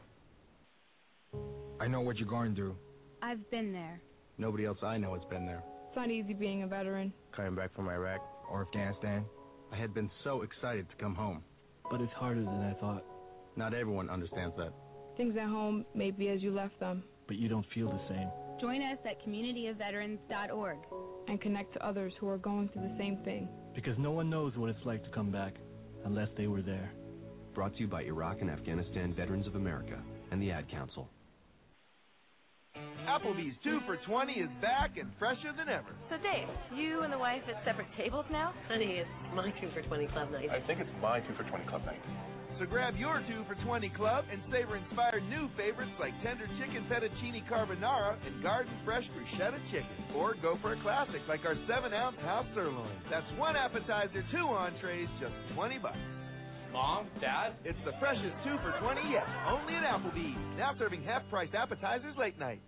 I know what you're going through. I've been there. Nobody else I know has been there. It's not easy being a veteran. Coming back from Iraq or Afghanistan, I had been so excited to come home. But it's harder than I thought. Not everyone understands that. Things at home may be as you left them. But you don't feel the same. Join us at communityofveterans.org and connect to others who are going through the same thing. Because no one knows what it's like to come back unless they were there. Brought to you by Iraq and Afghanistan Veterans of America and the Ad Council. Applebee's 2 for $20 is back and fresher than ever. So, Dave, you and the wife at separate tables now? Honey, it's my 2 for $20 club night. I think it's my 2 for $20 club night. So grab your 2 for $20 club and savor inspired new favorites like tender chicken fettuccine carbonara and garden fresh bruschetta chicken. Or go for a classic like our 7-ounce house sirloin. That's 1 appetizer, 2 entrees, just $20. Mom, Dad? It's the freshest 2 for $20 yet, only at Applebee's. Now serving half-price appetizers late night.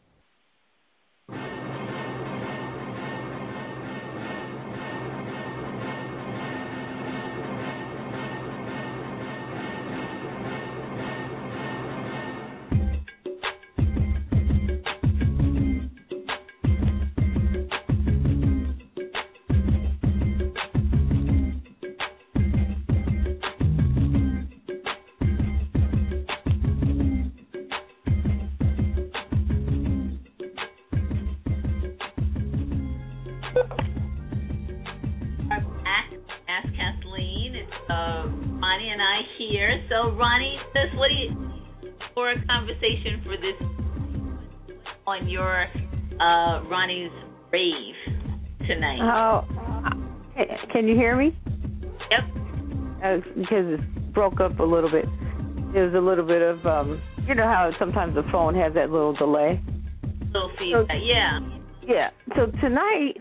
So, Ronnie, what do you for a conversation for this on your Ronnie's rave tonight? Oh, can you hear me? Yep. Because it broke up a little bit. There's a little bit of you know how sometimes the phone has that little delay. Little feedback, yeah. Yeah. So tonight,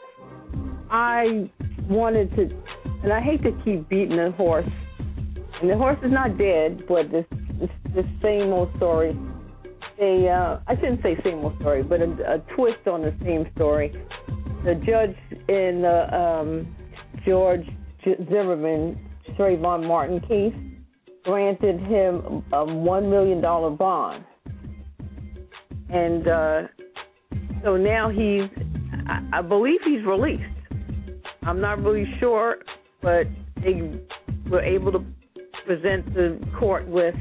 I wanted to, and I hate to keep beating the horse. And the horse is not dead, but this same old story. I shouldn't say same old story, but a twist on the same story. The judge in the George Zimmerman, Trayvon Martin case granted him a $1 million bond. And so now I believe he's released. I'm not really sure, but they were able to present the court with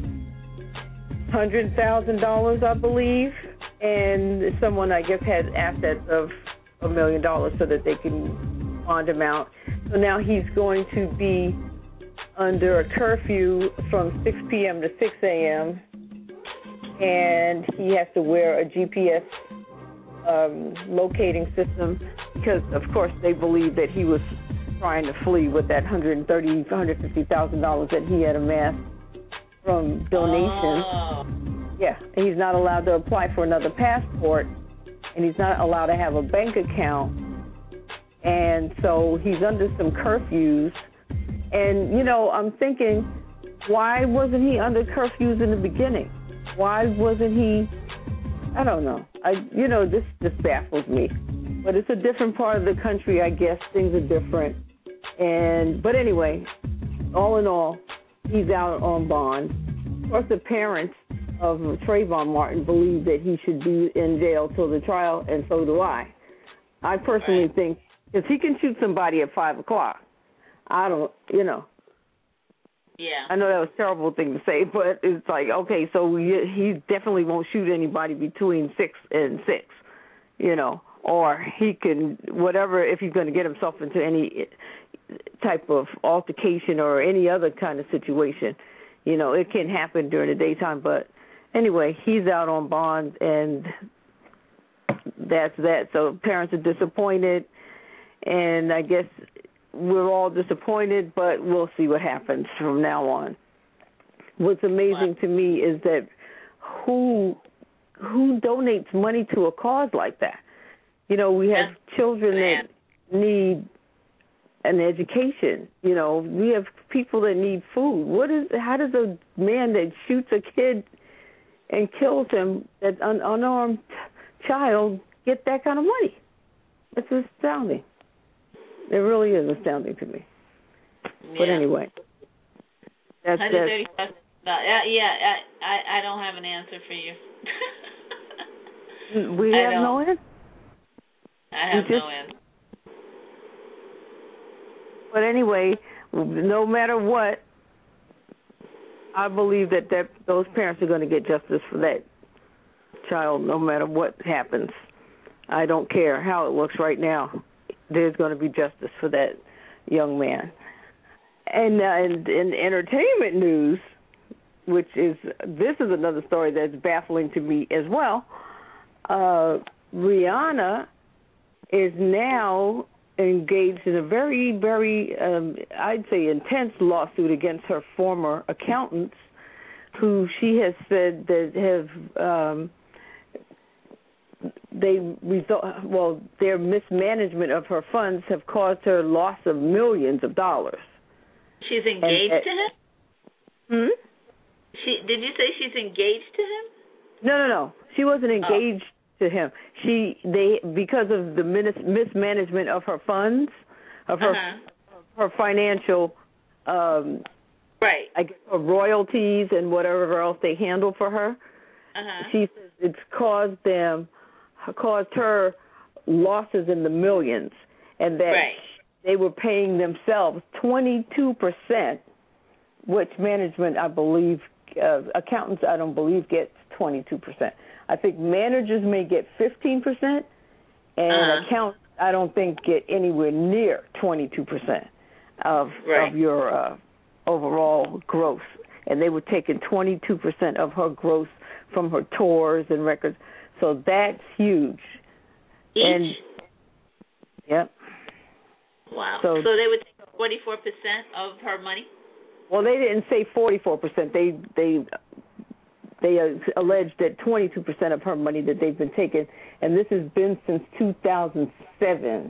$100,000, I believe, and someone, I guess, had assets of $1 million so that they can bond him out. So now he's going to be under a curfew from 6 p.m. to 6 a.m., and he has to wear a GPS locating system because, of course, they believe that he was trying to flee with that $150,000 that he had amassed from donations. Oh. Yeah, he's not allowed to apply for another passport, and he's not allowed to have a bank account, and so he's under some curfews. And, you know, I'm thinking, why wasn't he under curfews in the beginning? Why wasn't he, I don't know. This just baffles me. But it's a different part of the country, I guess. Things are different. But anyway, all in all, he's out on bond. Of course, the parents of Trayvon Martin believe that he should be in jail till the trial, and so do I. I personally think, if he can shoot somebody at 5 o'clock, I don't, Yeah. I know that was a terrible thing to say, but it's like, okay, so he definitely won't shoot anybody between 6 and 6, or he can, whatever, if he's going to get himself into any type of altercation or any other kind of situation, it can happen during the daytime. But anyway, he's out on bond, and that's that. So parents are disappointed, and I guess we're all disappointed, but we'll see what happens from now on. What's amazing to me is that who donates money to a cause like that? We have children that need an education. We have people that need food. How does a man that shoots a kid and kills him, that's an unarmed child, get that kind of money? It's astounding. It really is astounding to me. Yeah. But anyway, that's I don't have an answer for you. We have no answer. I have no answer. But anyway, no matter what, I believe that those parents are going to get justice for that child, no matter what happens. I don't care how it looks right now. There's going to be justice for that young man. And in entertainment news, this is another story that's baffling to me as well. Rihanna is now engaged in a very, very, I'd say, intense lawsuit against her former accountants, who she has said that have their mismanagement of her funds have caused her loss of millions of dollars. She's engaged to him? Did you say she's engaged to him? No. She wasn't engaged to him. Because of the mismanagement of her funds, of her financial, right? I guess her royalties and whatever else they handle for her. She says it's caused her losses in the millions, and that they were paying themselves 22%, which management, I believe, accountants, I don't believe, gets 22%. I think managers may get 15%, and accountants, I don't think, get anywhere near 22% of your overall gross. And they were taking 22% of her gross from her tours and records. So that's huge. Each? And, yep. Wow. So they would take 44% of her money? Well, they didn't say 44%. They alleged that 22% of her money that they've been taking, and this has been since 2007.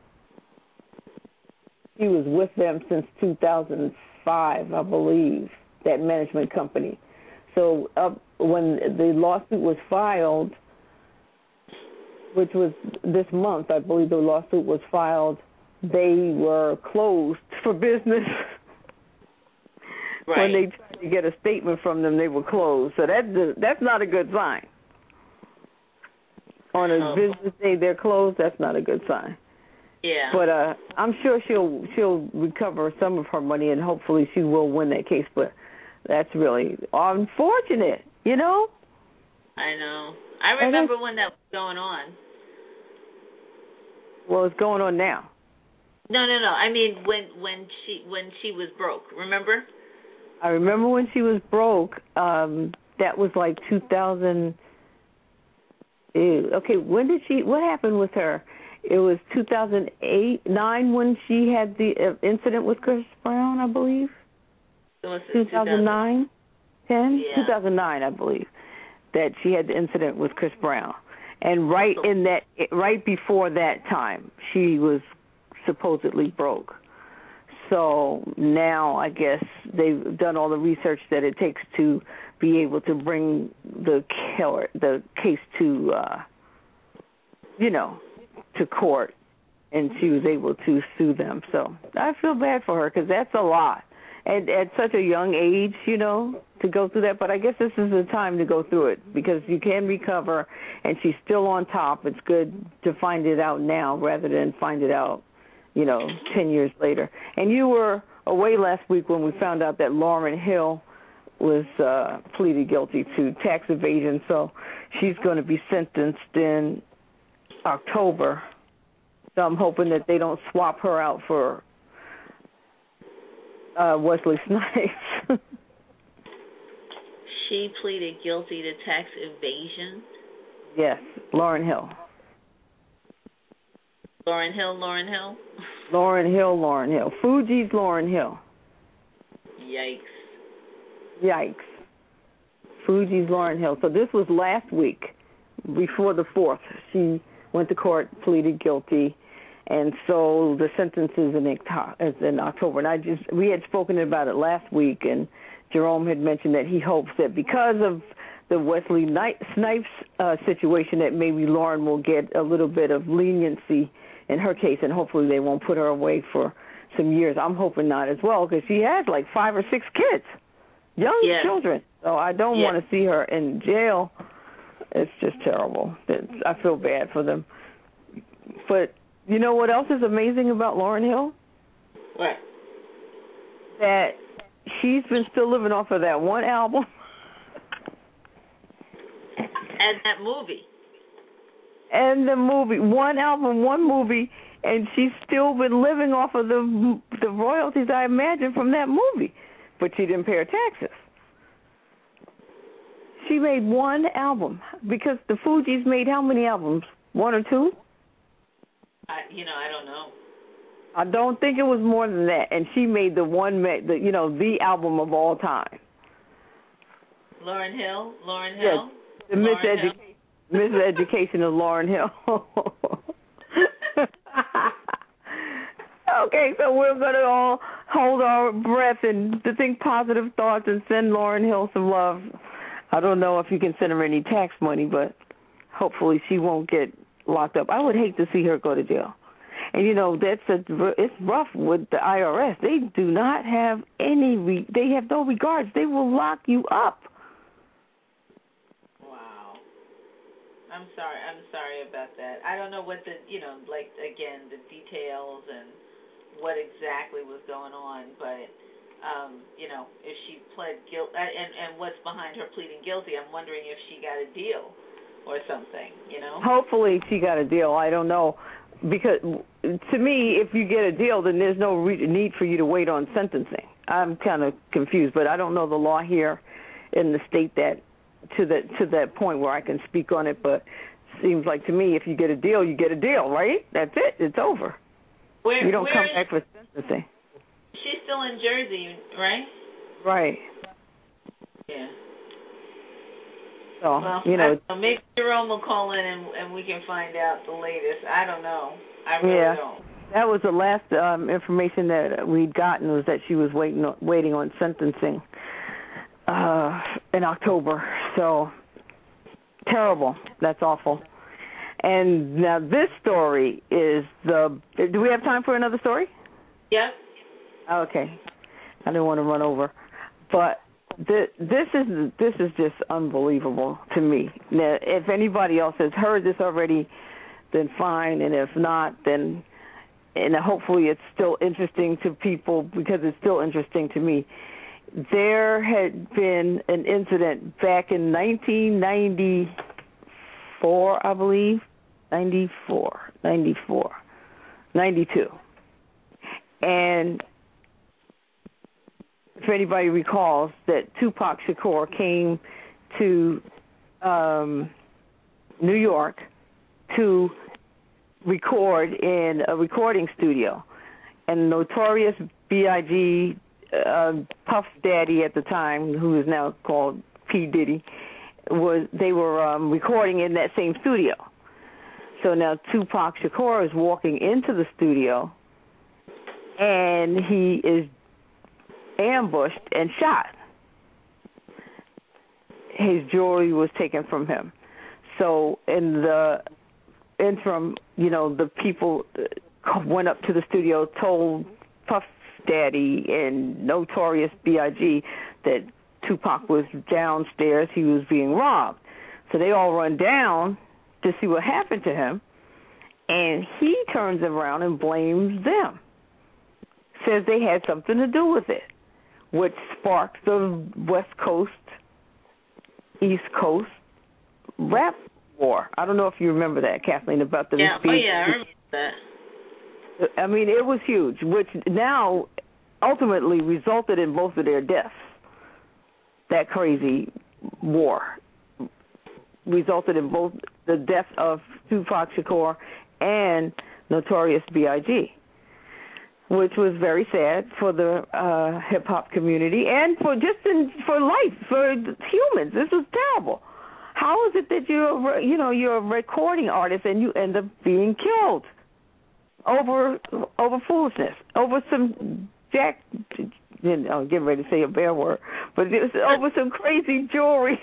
She was with them since 2005, I believe, that management company. So when the lawsuit was filed, which was this month, I believe the lawsuit was filed, they were closed for business. When they tried to get a statement from them, they were closed. So that's not a good sign. On a business day, they're closed. That's not a good sign. Yeah. But I'm sure she'll recover some of her money, and hopefully she will win that case. But that's really unfortunate, I know. I remember when that was going on. Well, it's going on now. No. I mean when she was broke. Remember? I remember when she was broke. That was like 2000. Okay, when did she? What happened with her? It was 2008-9 when she had the incident with Chris Brown, I believe. So 2009, 10, yeah. 2009, I believe, that she had the incident with Chris Brown, and right before that time, she was supposedly broke. So now I guess they've done all the research that it takes to be able to bring the case to, to court, and she was able to sue them. So I feel bad for her because that's a lot. At such a young age, to go through that. But I guess this is the time to go through it because you can recover, and she's still on top. It's good to find it out now rather than find it out, 10 years later. And you were away last week when we found out that Lauryn Hill was pleaded guilty to tax evasion. So she's going to be sentenced in October. So I'm hoping that they don't swap her out for Wesley Snipes. She pleaded guilty to tax evasion? Yes, Lauryn Hill. Lauryn Hill? Lauryn Hill. Fugees Lauryn Hill. Yikes. Fugees Lauryn Hill. So this was last week, before the 4th. She went to court, pleaded guilty, and so the sentence is in October. And we had spoken about it last week, and Jerome had mentioned that he hopes that because of the Wesley Snipes situation, that maybe Lauren will get a little bit of leniency in her case, and hopefully they won't put her away for some years. I'm hoping not as well, because she has like 5 or 6 kids, young children. So I don't want to see her in jail. It's just terrible. I feel bad for them. But you know what else is amazing about Lauryn Hill? What? That she's been still living off of that one album. And that movie. And the movie. One album, one movie, and she's still been living off of the royalties, I imagine, from that movie. But she didn't pay her taxes. She made one album, because the Fugees made how many albums? 1 or 2? I don't know. I don't think it was more than that. And she made the album of all time. Lauryn Hill? Yes, the Miseducation of Lauryn Hill. Okay, so we're going to all hold our breath and to think positive thoughts and send Lauryn Hill some love. I don't know if you can send her any tax money, but hopefully she won't get locked up. I would hate to see her go to jail. And, it's rough with the IRS. They do not have they have no regards. They will lock you up. Wow. I'm sorry about that. I don't know what the details and what exactly was going on, but if she pled guilty, and what's behind her pleading guilty, I'm wondering if she got a deal or something, Hopefully she got a deal. I don't know. Because to me, if you get a deal, then there's no need for you to wait on sentencing. I'm kind of confused, but I don't know the law here in the state that to that point where I can speak on it. But it seems like to me, if you get a deal, you get a deal, right? That's it. It's over. You don't come back for sentencing. She's still in Jersey, right? Right. Yeah. So, maybe Jerome will call in and we can find out the latest. I don't know. I really don't. That was the last information that we'd gotten, was that she was waiting on sentencing in October. So, terrible. That's awful. And now this story is do we have time for another story? Yep. Okay. I didn't want to run over. But this is just unbelievable to me. Now, if anybody else has heard this already, then fine, and if not, then hopefully it's still interesting to people, because it's still interesting to me. There had been an incident back in 1994, I believe, 92. And if anybody recalls that Tupac Shakur came to New York to record in a recording studio, and Notorious B.I.G., Puff Daddy at the time, who is now called P. Diddy, they were recording in that same studio. So now Tupac Shakur is walking into the studio, and he is ambushed and shot. His jewelry was taken from him. So in the interim, the people went up to the studio, told Puff Daddy and Notorious B.I.G. that Tupac was downstairs, he was being robbed. So they all run down to see what happened to him, and he turns around and blames them, says they had something to do with it, which sparked the West Coast, East Coast rap war. I don't know if you remember that, Kathleen, about the speech. Oh, yeah, I remember that. I mean, it was huge, which now ultimately resulted in both of their deaths. That crazy war resulted in both the death of Tupac Shakur and Notorious B.I.G., which was very sad for the hip-hop community and for life, for humans. This was terrible. How is it that you're a recording artist and you end up being killed over foolishness, over some getting ready to say a bad word, but it was over some crazy jewelry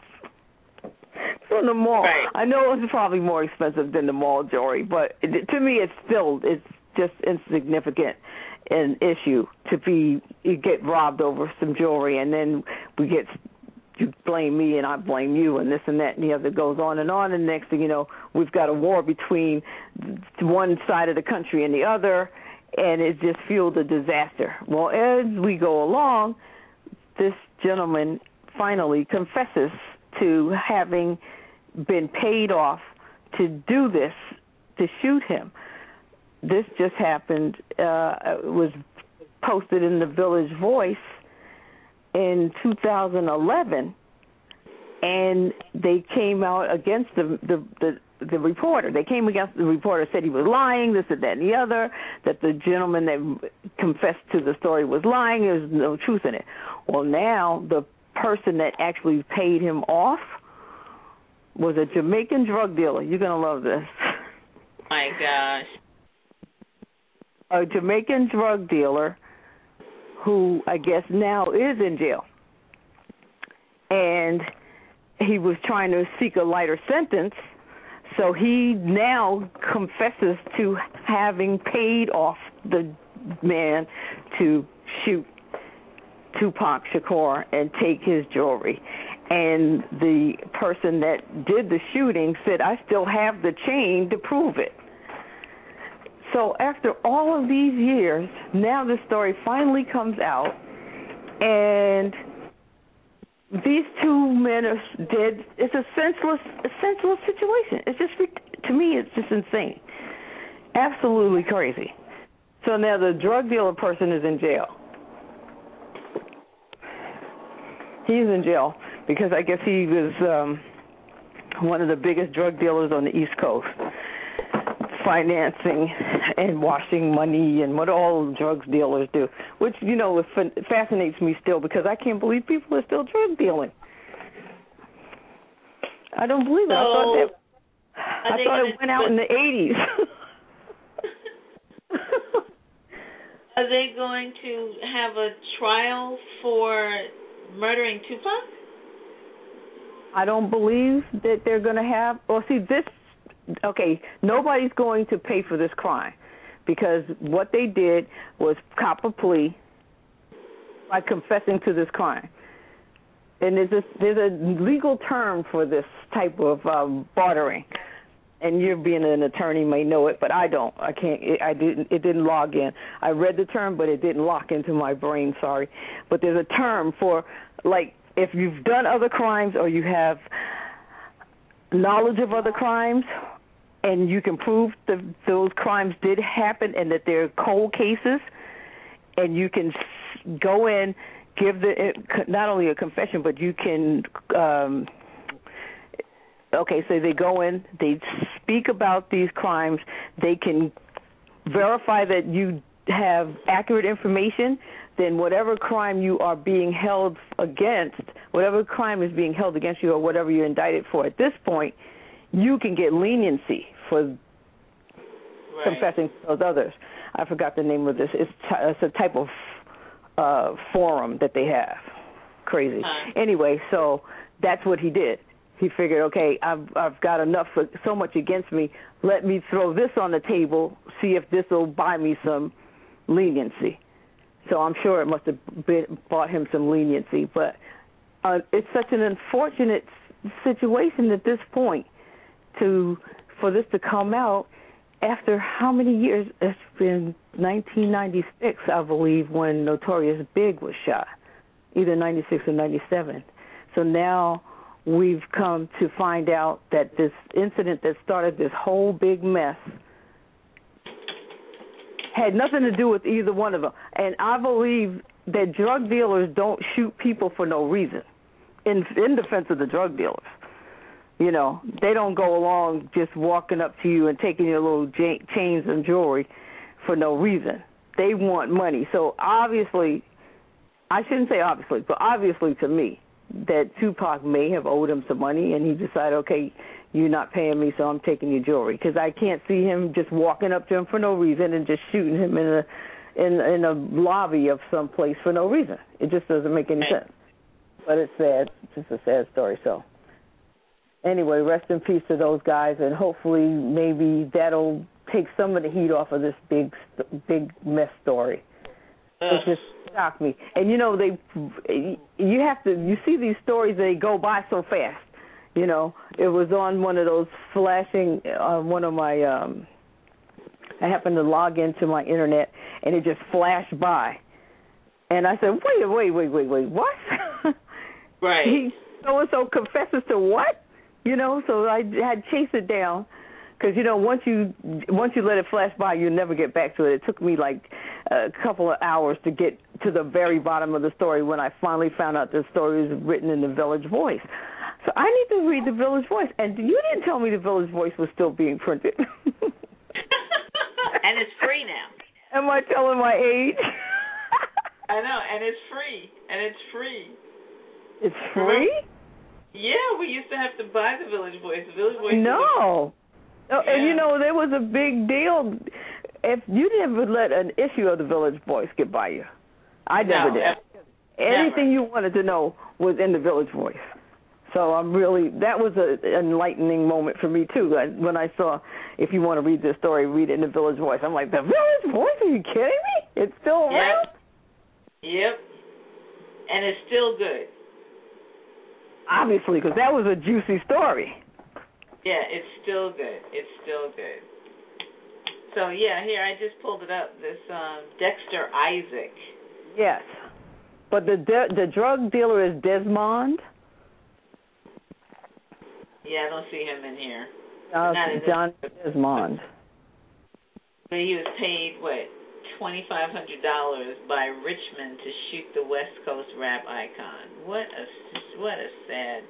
from the mall. Right. I know it was probably more expensive than the mall jewelry, but to me it's just insignificant an issue to get robbed over some jewelry, and then you blame me and I blame you and this and that and the other, goes on, and next thing you know, we've got a war between one side of the country and the other, and it just fueled a disaster. Well, as we go along, this gentleman finally confesses to having been paid off to do this, to shoot him. This just happened, it was posted in the Village Voice in 2011, and they came out against the reporter. They came against the reporter, said he was lying, this and that and the other, that the gentleman that confessed to the story was lying, there was no truth in it. Well, now the person that actually paid him off was a Jamaican drug dealer. You're going to love this. My gosh. A Jamaican drug dealer who I guess now is in jail. And he was trying to seek a lighter sentence, so he now confesses to having paid off the man to shoot Tupac Shakur and take his jewelry. And the person that did the shooting said, I still have the chain to prove it. So after all of these years, now the story finally comes out, and these two men are dead. It's a senseless situation. It's just, to me, it's just insane. Absolutely crazy. So now the drug dealer person is in jail. He's in jail because I guess he was one of the biggest drug dealers on the East Coast, financing and washing money and what all drugs dealers do, which, it fascinates me still because I can't believe people are still drug dealing. I don't believe it. I thought it went out in the 80s. Are they going to have a trial for murdering Tupac? I don't believe that they're going to have. Well, see, nobody's going to pay for this crime because what they did was cop a plea by confessing to this crime. And there's a legal term for this type of bartering. And you being an attorney may know it, but I don't. I can't. It didn't log in. I read the term, but it didn't lock into my brain. Sorry, but there's a term for, like, if you've done other crimes or you have knowledge of other crimes, and you can prove that those crimes did happen and that they're cold cases, and you can go in, give not only a confession, but you can. So they go in, they speak about these crimes, they can verify that you have accurate information. Then whatever crime you are being held against, whatever crime is being held against you, or whatever you're indicted for at this point, you can get leniency for confessing to those others. I forgot the name of this. It's a type of forum that they have. Crazy. Anyway, so that's what he did. He figured, okay, I've got enough, so much against me. Let me throw this on the table, see if this will buy me some leniency. So I'm sure it must have bought him some leniency. But it's such an unfortunate situation at this point for this to come out after how many years? It's been 1996, I believe, when Notorious Big was shot, either 96 or 97. So now we've come to find out that this incident that started this whole big mess had nothing to do with either one of them. And I believe that drug dealers don't shoot people for no reason, in defense of the drug dealers. You know, they don't go along just walking up to you and taking your little chains and jewelry for no reason. They want money. So obviously, I shouldn't say obviously, but obviously to me, that Tupac may have owed him some money, and he decided, okay, you're not paying me, so I'm taking your jewelry. Because I can't see him just walking up to him for no reason and just shooting him in a lobby of some place for no reason. It just doesn't make any sense. But it's sad. It's just a sad story. So anyway, rest in peace to those guys, and hopefully maybe that'll take some of the heat off of this big mess story. It just shocked me. And you see these stories, they go by so fast. You know, it was on one of those flashing, one of my, I happened to log into my internet, and it just flashed by. And I said, wait, what? Right. So-and-so confesses to what? You know, so I had to chase it down. Because, once you let it flash by, you never get back to it. It took me like a couple of hours to get to the very bottom of the story when I finally found out the story was written in the Village Voice. So I need to read the Village Voice. And you didn't tell me the Village Voice was still being printed. And it's free now. Am I telling my age? I know, and it's free. It's free? Yeah, we used to have to buy the Village Voice. The Village Voice. No. Yeah. And, there was a big deal. If you never let an issue of the Village Voice get by you. I never did. Anything you wanted to know was in the Village Voice. So that was an enlightening moment for me, too. When I saw, if you want to read this story, read it in the Village Voice. I'm like, the Village Voice? Are you kidding me? It's still around? Yep. And it's still good. Obviously, because that was a juicy story. Yeah, it's still good. So, yeah, here, I just pulled it up. This Dexter Isaac. Yes. But the drug dealer is Desmond? Yeah, I don't see him in here. John Desmond. But he was paid, $2,500 by Richmond to shoot the West Coast rap icon. What a sad.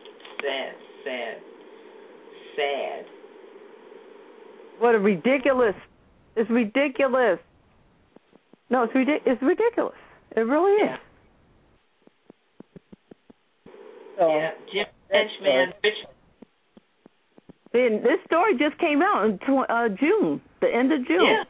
What a ridiculous. It's ridiculous. No, it's ridiculous. It really is. So, yeah, Jim Henchman, Richmond. This story just came out in June, the end of June.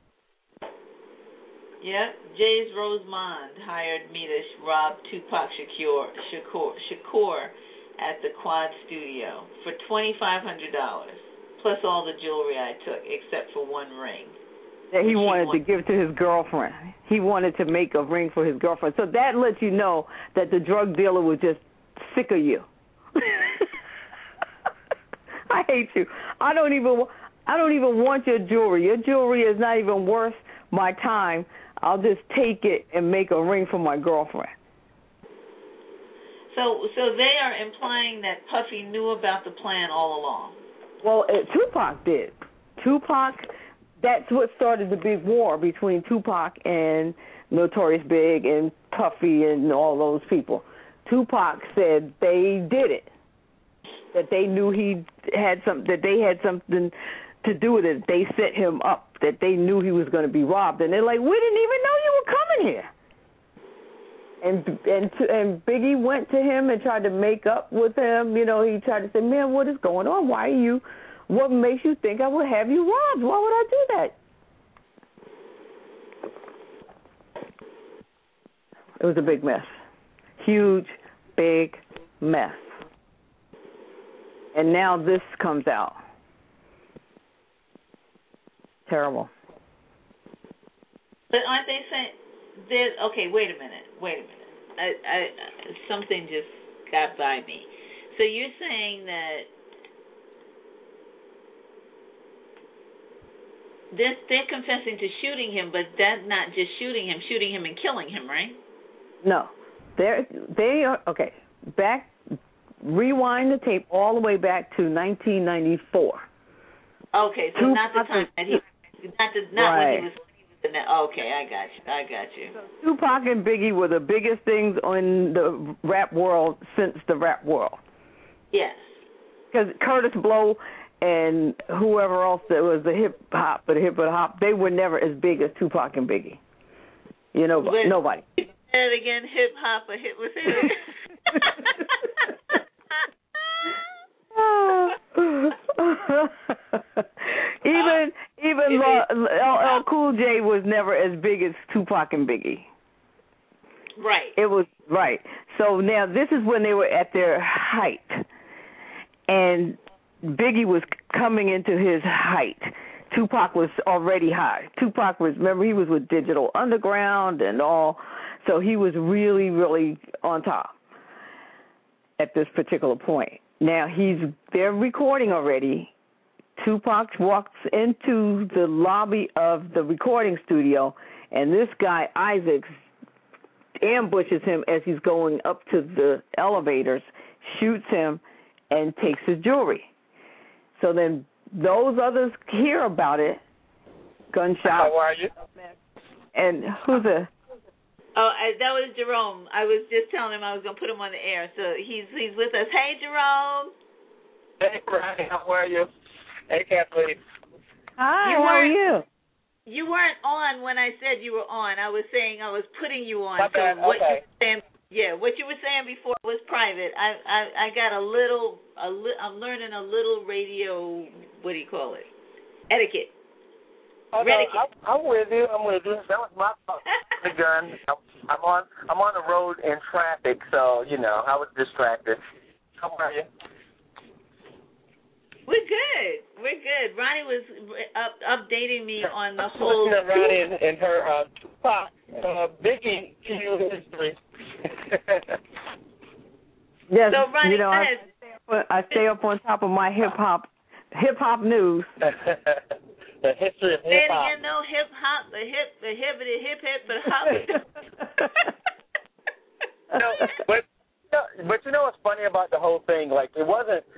Yeah. Jays Rosemond hired me to rob Tupac Shakur at the Quad Studio for $2,500, plus all the jewelry I took, except for one ring. That he wanted to give to his girlfriend. He wanted to make a ring for his girlfriend. So that lets you know that the drug dealer was just sick of you. I hate you. I don't even want your jewelry. Your jewelry is not even worth my time. I'll just take it and make a ring for my girlfriend. So they are implying that Puffy knew about the plan all along. Well, Tupac did. That's what started the big war between Tupac and Notorious Big and Puffy and all those people. Tupac said they did it, that they knew he had that they had something to do with it. They set him up, that they knew he was going to be robbed, and they're like, we didn't even know you were coming here. And Biggie went to him and tried to make up with him. You know, he tried to say, man, what is going on? What makes you think I would have you robbed? Why would I do that? It was a big mess. Huge, big mess. And now this comes out. Terrible. But aren't they saying that? Okay, wait a minute. I something just got by me. So you're saying that they're confessing to shooting him, but that's not just shooting him and killing him, right? No, they are okay. Rewind the tape all the way back to 1994. Okay, so not the time that he, not right. When he was. Okay, I got you. So Tupac and Biggie were the biggest things in the rap world since the rap world. Yes. Because Curtis Blow and whoever else that was the hip hop, they were never as big as Tupac and Biggie. You know, nobody. And again, hip hop, a hit was it. Even LL Cool J was never as big as Tupac and Biggie. Right. It was right. So now this is when they were at their height, and Biggie was coming into his height. Tupac was already high. Tupac was, remember, he was with Digital Underground and all, so he was really, really on top at this particular point. Now they're recording already. Tupac walks into the lobby of the recording studio, and this guy, Isaacs, ambushes him as he's going up to the elevators, shoots him, and takes his jewelry. So then those others hear about it, gunshot. How are you? And who's the... Oh, that was Jerome. I was just telling him I was going to put him on the air. So he's with us. Hey, Jerome. Hey, Brian. How are you? Hey, Kathleen. Hi, how are you? You weren't on when I said you were on. I was saying I was putting you on. My bad. What okay. What you were saying before was private. I got I'm learning a little radio, what do you call it? Etiquette. Oh, no, I'm with you. That was my fault. The gun. I'm on the road in traffic, so, I was distracted. How are you? We're good. Ronnie was updating me on the whole... Ronnie and her Tupac, Biggie history. Yes, so Ronnie, I stay up on top of my hip hop news. The history of hip hop. Say it again, no, hip hop, the hop. No, but you know what's funny about the whole thing? Like it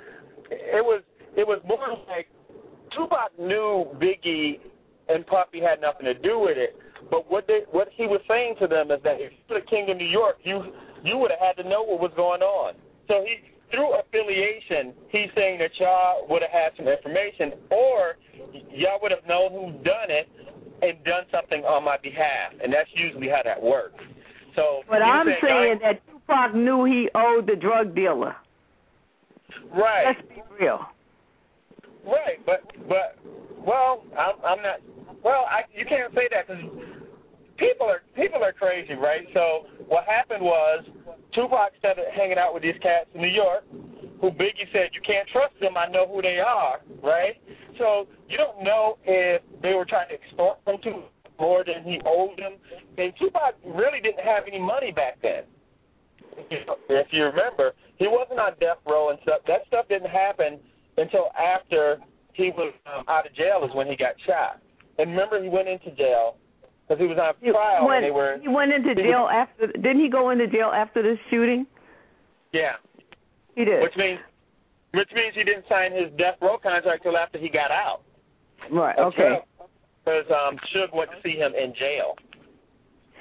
was more like Tupac knew Biggie and Puffy had nothing to do with it. But what he was saying to them is that if you were the king of New York, you would have had to know what was going on. So through affiliation, he's saying that y'all would have had some information, or y'all would have known who's done it and done something on my behalf. And that's usually how that works. So, but I'm saying that Tupac knew he owed the drug dealer. Right. Let's be real. Right, but well, I'm not. Well, you can't say that because people are crazy, right? So what happened was Tupac started hanging out with these cats in New York, who Biggie said you can't trust them. I know who they are, right? So you don't know if they were trying to extort from Tupac more than he owed them. And Tupac really didn't have any money back then. If you remember, he wasn't on death row and stuff. That stuff didn't happen until after he was out of jail is when he got shot. And remember, he went into jail because he was on trial. He went into jail after. Didn't he go into jail after this shooting? Yeah, he did. Which means he didn't sign his death row contract till after he got out. Right. Okay. Because Suge went to see him in jail.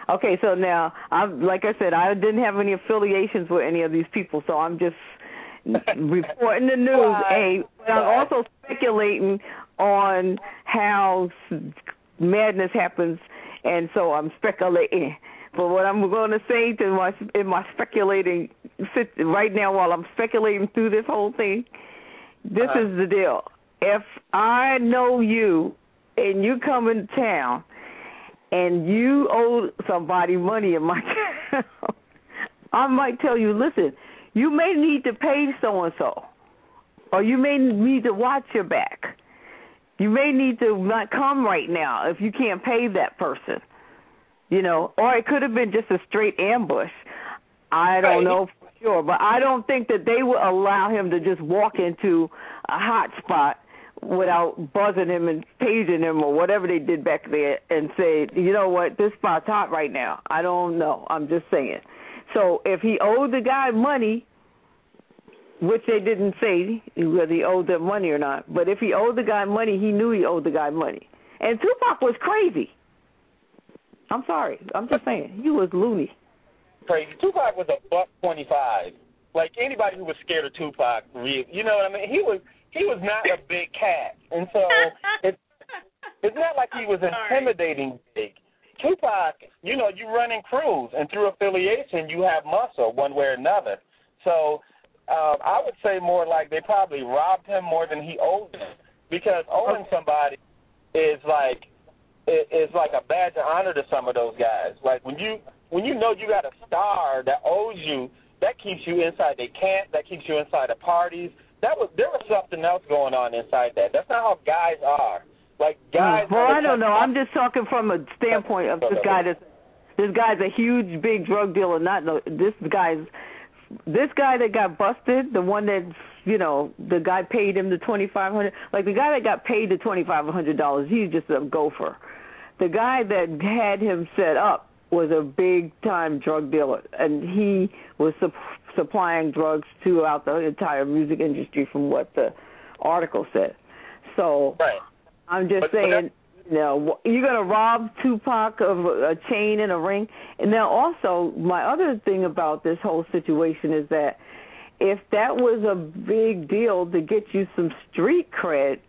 Okay, so now, like I said, I didn't have any affiliations with any of these people, so I'm just reporting the news. But I'm also speculating on how madness happens, and so I'm speculating. But what I'm going to say in my speculating right now, while I'm speculating through this whole thing, this is the deal. If I know you and you come in town and you owe somebody money in my town, I might tell you, listen, you may need to pay so-and-so, or you may need to watch your back. You may need to not come right now if you can't pay that person, or it could have been just a straight ambush. I don't know for sure, but I don't think that they would allow him to just walk into a hot spot without buzzing him and paging him or whatever they did back there and say, you know what, this spot's hot right now. I don't know. I'm just saying. So if he owed the guy money, which they didn't say whether he owed them money or not, but if he owed the guy money, he knew he owed the guy money. And Tupac was crazy. I'm sorry. I'm just saying. He was loony. Crazy. Tupac was $1.25. Like, anybody who was scared of Tupac, you know what I mean? He was not a big cat. And so it's not like he was intimidating big. Tupac, you run in crews, and through affiliation, you have muscle one way or another. So I would say more like they probably robbed him more than he owed them, because owing somebody is like a badge of honor to some of those guys. Like when you know you got a star that owes you, that keeps you inside the camp, that keeps you inside the parties. There was something else going on inside that. That's not how guys are. Like guys. Well, I don't know. I'm just talking from a standpoint of this guy. This guy's a huge, big drug dealer. This guy that got busted, the one that the guy paid him the $2,500. Like the guy that got paid the $2,500, he's just a gopher. The guy that had him set up was a big-time drug dealer, and he was supplying drugs throughout the entire music industry, from what the article said. So I'm just saying, you're going to rob Tupac of a chain and a ring. And now also, my other thing about this whole situation is that if that was a big deal to get you some street cred,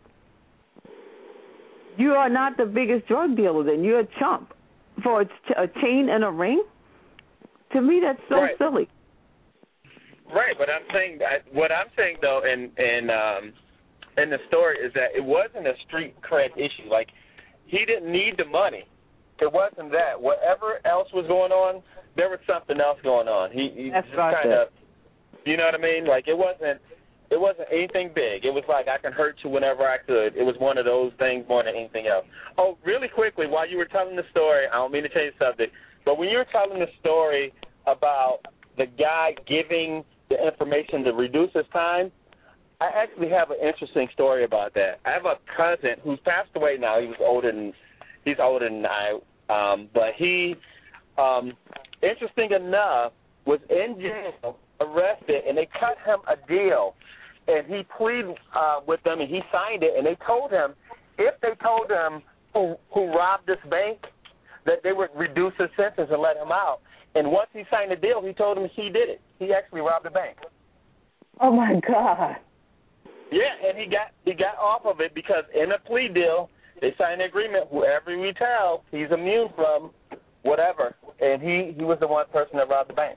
you are not the biggest drug dealer then. You're a chump. For a chain and a ring? To me, that's so silly. Right, but what I'm saying though, in the story is that it wasn't a street cred issue. Like, he didn't need the money. It wasn't that. Whatever else was going on, there was something else going on. He that's just kind of, you know what I mean? Like, it wasn't anything big. It was like, I can hurt you whenever I could. It was one of those things more than anything else. Oh, really quickly, while you were telling the story, I don't mean to change the subject, but when you were telling the story about the guy giving the information to reduce his time, I actually have an interesting story about that. I have a cousin who's passed away now. He's older than I, but he, interesting enough, was in jail, arrested, and they cut him a deal. And he pleaded with them, and he signed it, and they told him, if they told him who robbed this bank, that they would reduce his sentence and let him out. And once he signed the deal, he told him he did it. He actually robbed the bank. Oh, my God. Yeah, and he got off of it because in a plea deal, they signed an agreement, whoever we tell, he's immune from whatever. And he was the one person that robbed the bank.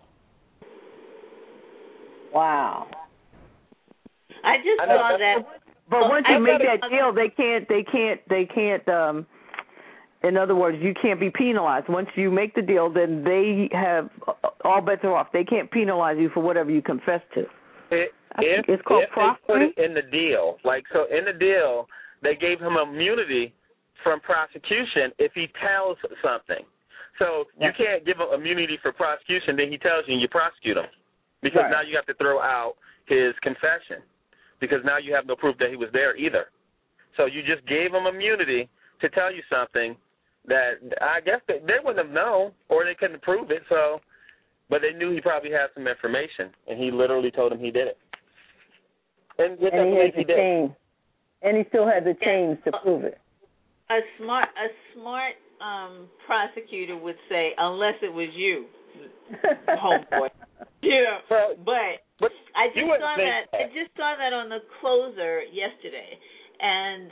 Wow. I just saw that. But once you make that deal, they can't. In other words, you can't be penalized. Once you make the deal, then they have all bets are off. They can't penalize you for whatever you confess to. It's called proffering. They put it in the deal, so in the deal, they gave him immunity from prosecution if he tells something. So you can't give him immunity for prosecution, then he tells you and you prosecute him. Because now you have to throw out his confession. Because now you have no proof that he was there either. So you just gave him immunity to tell you something that I guess they wouldn't have known, or they couldn't prove it. So, but they knew he probably had some information, and he literally told him he did it. And he had the chain, and he still had the chains to prove it. A smart prosecutor would say, unless it was you, homeboy. Yeah, but I just saw that on the closer yesterday, and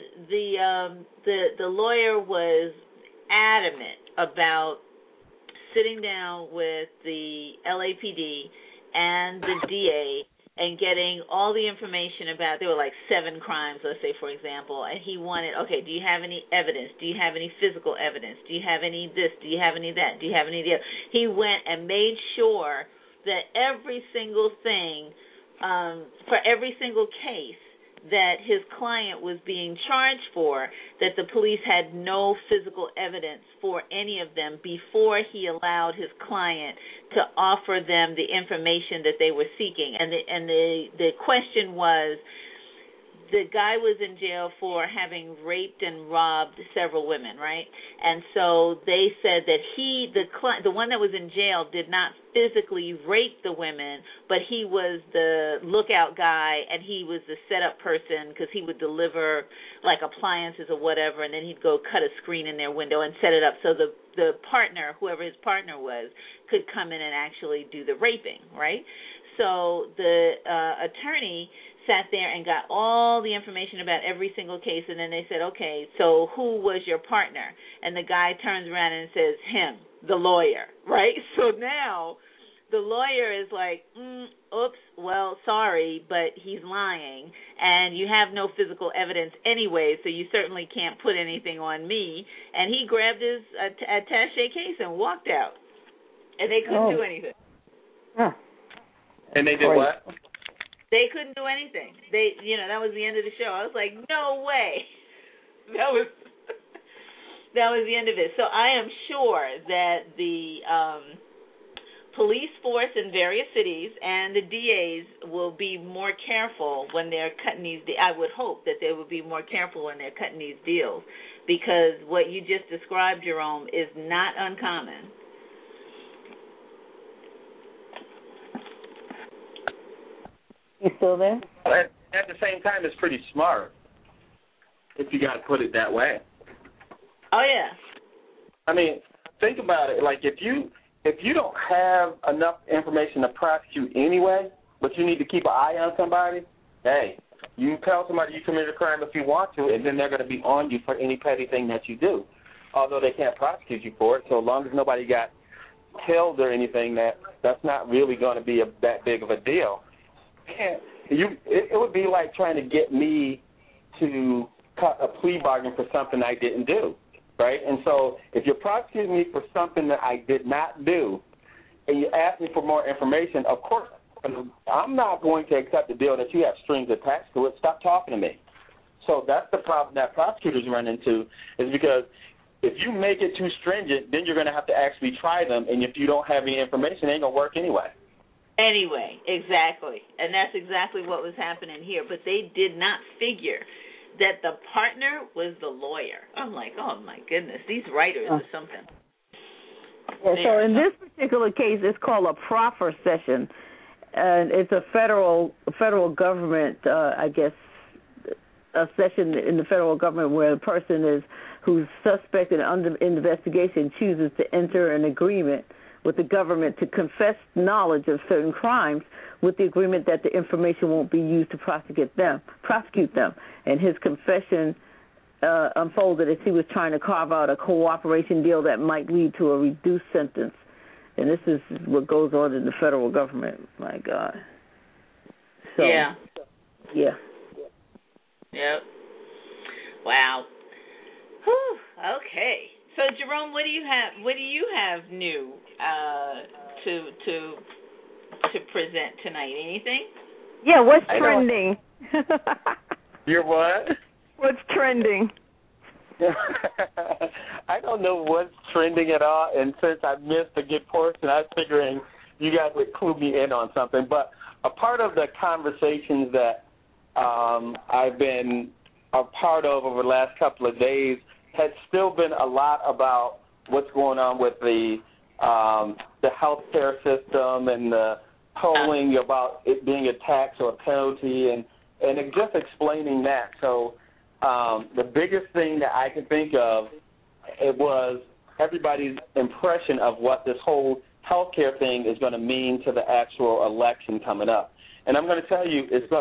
the lawyer was adamant about sitting down with the LAPD and the DA and getting all the information about, there were like 7 crimes, let's say, for example, and he wanted, okay, do you have any evidence? Do you have any physical evidence? Do you have any this? Do you have any that? Do you have any the other? He went and made sure that every single thing, for every single case that his client was being charged for, that the police had no physical evidence for any of them before he allowed his client to offer them the information that they were seeking. And the question was, the guy was in jail for having raped and robbed several women, right? And so they said that the one that was in jail did not physically rape the women, but he was the lookout guy, and he was the setup person because he would deliver like appliances or whatever, and then he'd go cut a screen in their window and set it up so the partner, whoever his partner was, could come in and actually do the raping, right? So the attorney sat there and got all the information about every single case, and then they said, okay, so who was your partner? And the guy turns around and says, him, the lawyer, right? So now the lawyer is like, oops, well, sorry, but he's lying, and you have no physical evidence anyway, so you certainly can't put anything on me. And he grabbed his attaché case and walked out, and they couldn't do anything. Huh. And they did what? They couldn't do anything. That was the end of the show. I was like, no way. That was the end of it. So I am sure that the police force in various cities and the DAs will be more careful when they're cutting these. I would hope that they will be more careful when they're cutting these deals, because what you just described, Jerome, is not uncommon. You still there? At the same time, it's pretty smart, if you got to put it that way. Oh, yeah. I mean, think about it. Like, if you don't have enough information to prosecute anyway, but you need to keep an eye on somebody, hey, you can tell somebody you committed a crime if you want to, and then they're going to be on you for any petty thing that you do, although they can't prosecute you for it. So long as nobody got killed or anything, that's not really going to be that big of a deal. It would be like trying to get me to cut a plea bargain for something I didn't do, right? And so if you're prosecuting me for something that I did not do, and you ask me for more information, of course, I'm not going to accept the deal that you have strings attached to it. Stop talking to me. So that's the problem that prosecutors run into, is because if you make it too stringent, then you're going to have to actually try them, and if you don't have any information, it ain't going to work anyway. Anyway, exactly. And that's exactly what was happening here. But they did not figure that the partner was the lawyer. I'm like, oh, my goodness, these writers are something. Yeah, so in this particular case, it's called a proffer session. And it's a federal government, I guess, a session in the federal government where the person who's suspected under investigation chooses to enter an agreement with the government to confess knowledge of certain crimes, with the agreement that the information won't be used to prosecute them. And his confession unfolded as he was trying to carve out a cooperation deal that might lead to a reduced sentence. And this is what goes on in the federal government. My God. So, yeah. Yeah. Yep. Wow. Whew. Okay. So, Jerome, what do you have new to present tonight? Anything? Yeah, what's trending? You're what? What's trending? I don't know what's trending at all, and since I missed a good portion, I was figuring you guys would clue me in on something. But a part of the conversations that I've been a part of over the last couple of days has still been a lot about what's going on with the healthcare system and the polling about it being a tax or a penalty, and just explaining that. So the biggest thing that I can think of, it was everybody's impression of what this whole healthcare thing is going to mean to the actual election coming up. And I'm going to tell you, it's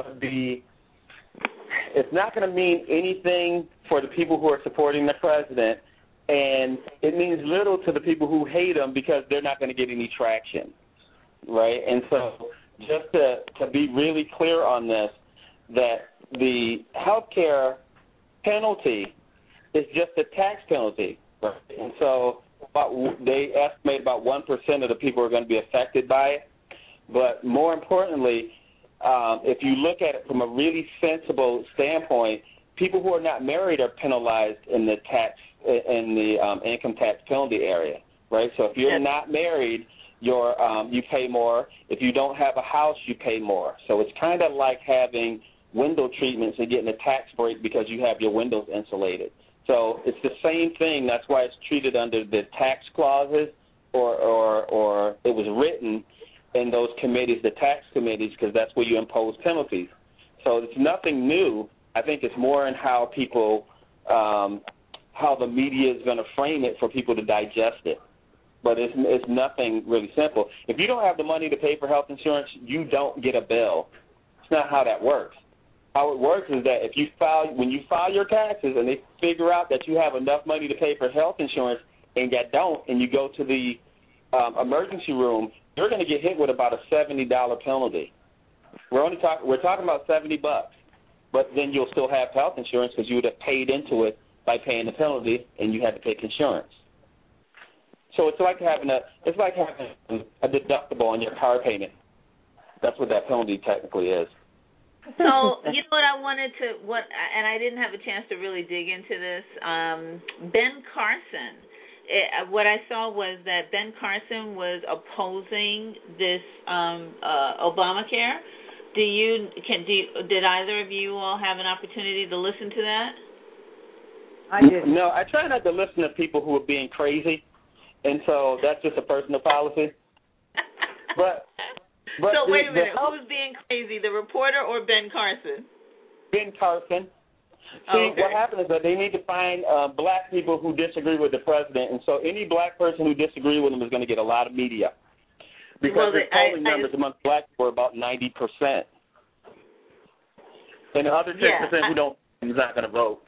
not going to mean anything for the people who are supporting the president, and it means little to the people who hate him because they're not going to get any traction, right? And so just to be really clear on this, that the healthcare penalty is just a tax penalty, right? And so they estimate about 1% of the people are going to be affected by it. But more importantly, if you look at it from a really sensible standpoint, people who are not married are penalized in the income tax penalty area, right? So if you're not married, you pay more. If you don't have a house, you pay more. So it's kind of like having window treatments and getting a tax break because you have your windows insulated. So it's the same thing. That's why it's treated under the tax clauses, or it was written in those committees, the tax committees, because that's where you impose penalties. So it's nothing new. I think it's more in how people, how the media is going to frame it for people to digest it. But it's nothing really simple. If you don't have the money to pay for health insurance, you don't get a bill. It's not how that works. How it works is that when you file your taxes and they figure out that you have enough money to pay for health insurance and you don't, and you go to the emergency room, you're going to get hit with about a $70 penalty. We're talking about $70, but then you'll still have health insurance because you would have paid into it by paying the penalty, and you had to take insurance. So it's like having a deductible on your car payment. That's what that penalty technically is. So, you know what I wanted to, and I didn't have a chance to really dig into this. Ben Carson, what I saw was that Ben Carson was opposing this Obamacare. Did either of you all have an opportunity to listen to that? I didn't. No, I try not to listen to people who are being crazy, and so that's just a personal policy. But so wait a minute, who's being crazy, the reporter or Ben Carson? Ben Carson. See, what happens is that they need to find black people who disagree with the president, and so any black person who disagrees with him is going to get a lot of media. Because the polling numbers among black people are about 90%. And the other 10% who don't is not going to vote.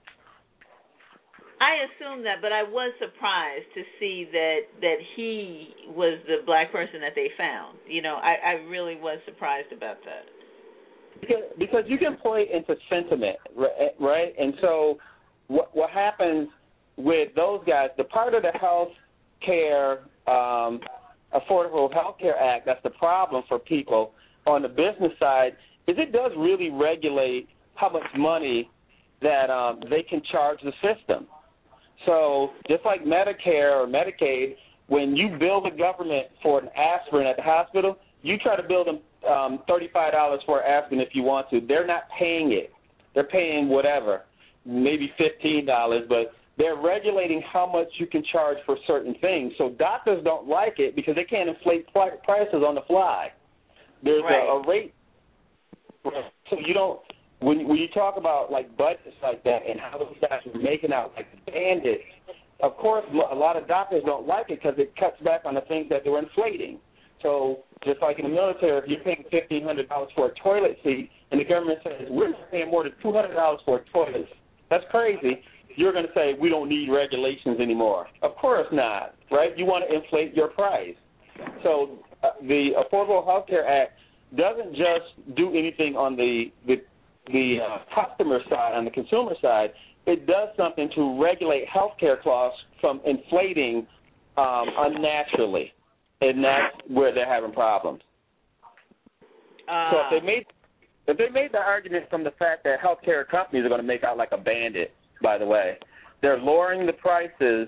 I assume that, but I was surprised to see that he was the black person that they found. You know, I really was surprised about that. Because you can play into sentiment, right? And so what happens with those guys, the part of the health care, Affordable Health Care Act, that's the problem for people on the business side, is it does really regulate how much money that they can charge the system. So just like Medicare or Medicaid, when you bill the government for an aspirin at the hospital, you try to bill them $35 for aspirin if you want to. They're not paying it. They're paying whatever, maybe $15, but they're regulating how much you can charge for certain things. So doctors don't like it because they can't inflate prices on the fly. There's a rate. So you don't. When you talk about like budgets like that and how those guys are making out like bandits, of course a lot of doctors don't like it because it cuts back on the things that they're inflating. So just like in the military, if you're paying $1,500 for a toilet seat and the government says we're paying more than $200 for a toilet, that's crazy. You're going to say we don't need regulations anymore. Of course not, right? You want to inflate your price. So the Affordable Health Care Act doesn't just do anything on the customer side, on the consumer side. It does something to regulate health care costs from inflating unnaturally, and that's where they're having problems. So if they made the argument from the fact that health care companies are going to make out like a bandit, by the way, they're lowering the prices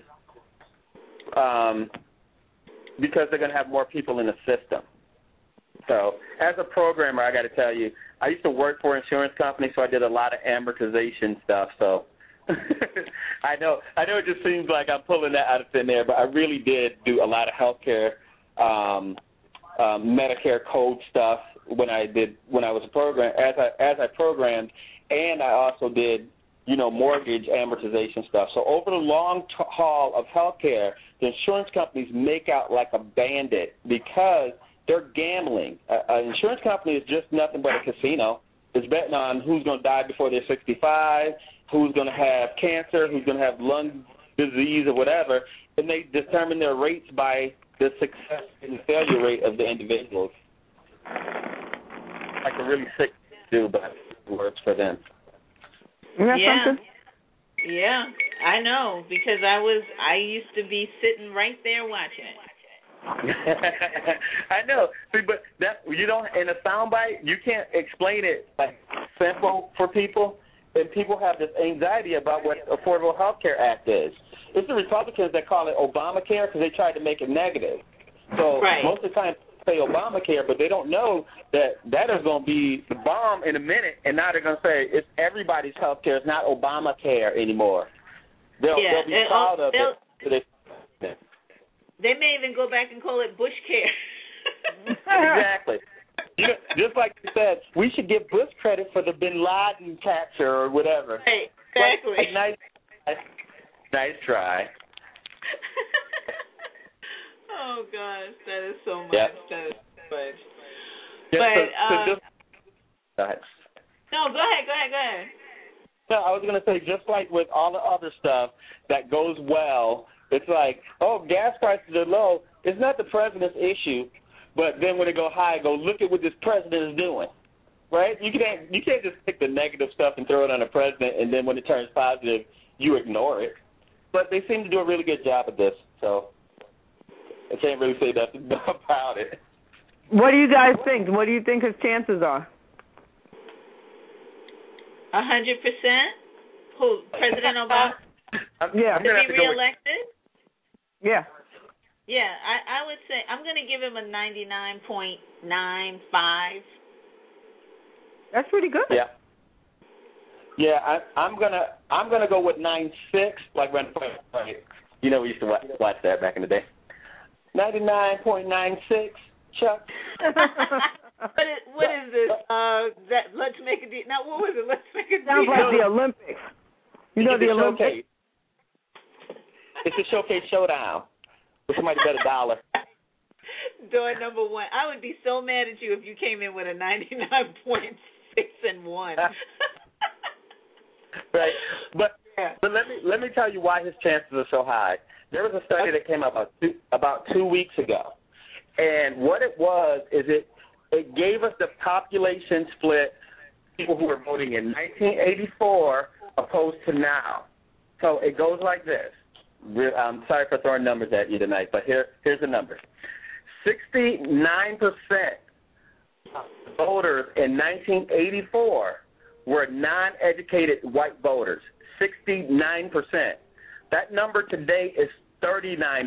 because they're going to have more people in the system. So as a programmer, I got to tell you, I used to work for an insurance company, so I did a lot of amortization stuff. So I know it just seems like I'm pulling that out of thin air, but I really did do a lot of healthcare, Medicare code stuff when I was a program as I programmed, and I also did mortgage amortization stuff. So over the long haul of healthcare, the insurance companies make out like a bandit because they're gambling. An insurance company is just nothing but a casino. It's betting on who's going to die before they're 65, who's going to have cancer, who's going to have lung disease or whatever, and they determine their rates by the success and failure rate of the individuals. Like a really sick do, but it works for them. Yeah, I know, because I used to be sitting right there watching it. I know, but that you don't in a soundbite you can't explain it like simple for people, and people have this anxiety about what Affordable Health Care Act is. It's the Republicans that call it Obamacare because they tried to make it negative. So most of the time they say Obamacare, but they don't know that is going to be the bomb in a minute, and now they're going to say it's everybody's health care. It's not Obamacare anymore. They'll be proud of it. They may even go back and call it Bush Care. Exactly. Just like you said, we should give Bush credit for the Bin Laden capture or whatever. Right, exactly. Nice try. Oh, gosh, that is so much. Yep. That is so much. Yeah, go ahead. No, go ahead. No, I was going to say, just like with all the other stuff that goes well, it's like, gas prices are low. It's not the president's issue, but then when they go high, look at what this president is doing, right? You can't just pick the negative stuff and throw it on the president, and then when it turns positive, you ignore it. But they seem to do a really good job at this, so I can't really say nothing about it. What do you guys think? What do you think his chances are? 100%? Who? President Obama? Yeah. To be reelected? Yeah. Yeah, I would say I'm going to give him a 99.95. That's pretty good. Yeah. Yeah, I'm gonna go with 9.6. Like when we used to watch that back in the day. 99.96, Chuck. What is this? Let's make a deal. Now, what was it? Let's make a deal. Sounds like the Olympics. The Olympics. Showcase. It's a showcase showdown. With somebody bet $1. Door number one. I would be so mad at you if you came in with a 99.6 and 1. Right, but let me tell you why his chances are so high. There was a study that came out about 2 weeks ago, and what it was is it gave us the population split, people who were voting in 1984 opposed to now. So it goes like this. I'm sorry for throwing numbers at you tonight, but here's the number. 69% of voters in 1984 were non-educated white voters. 69%. That number today is 39%.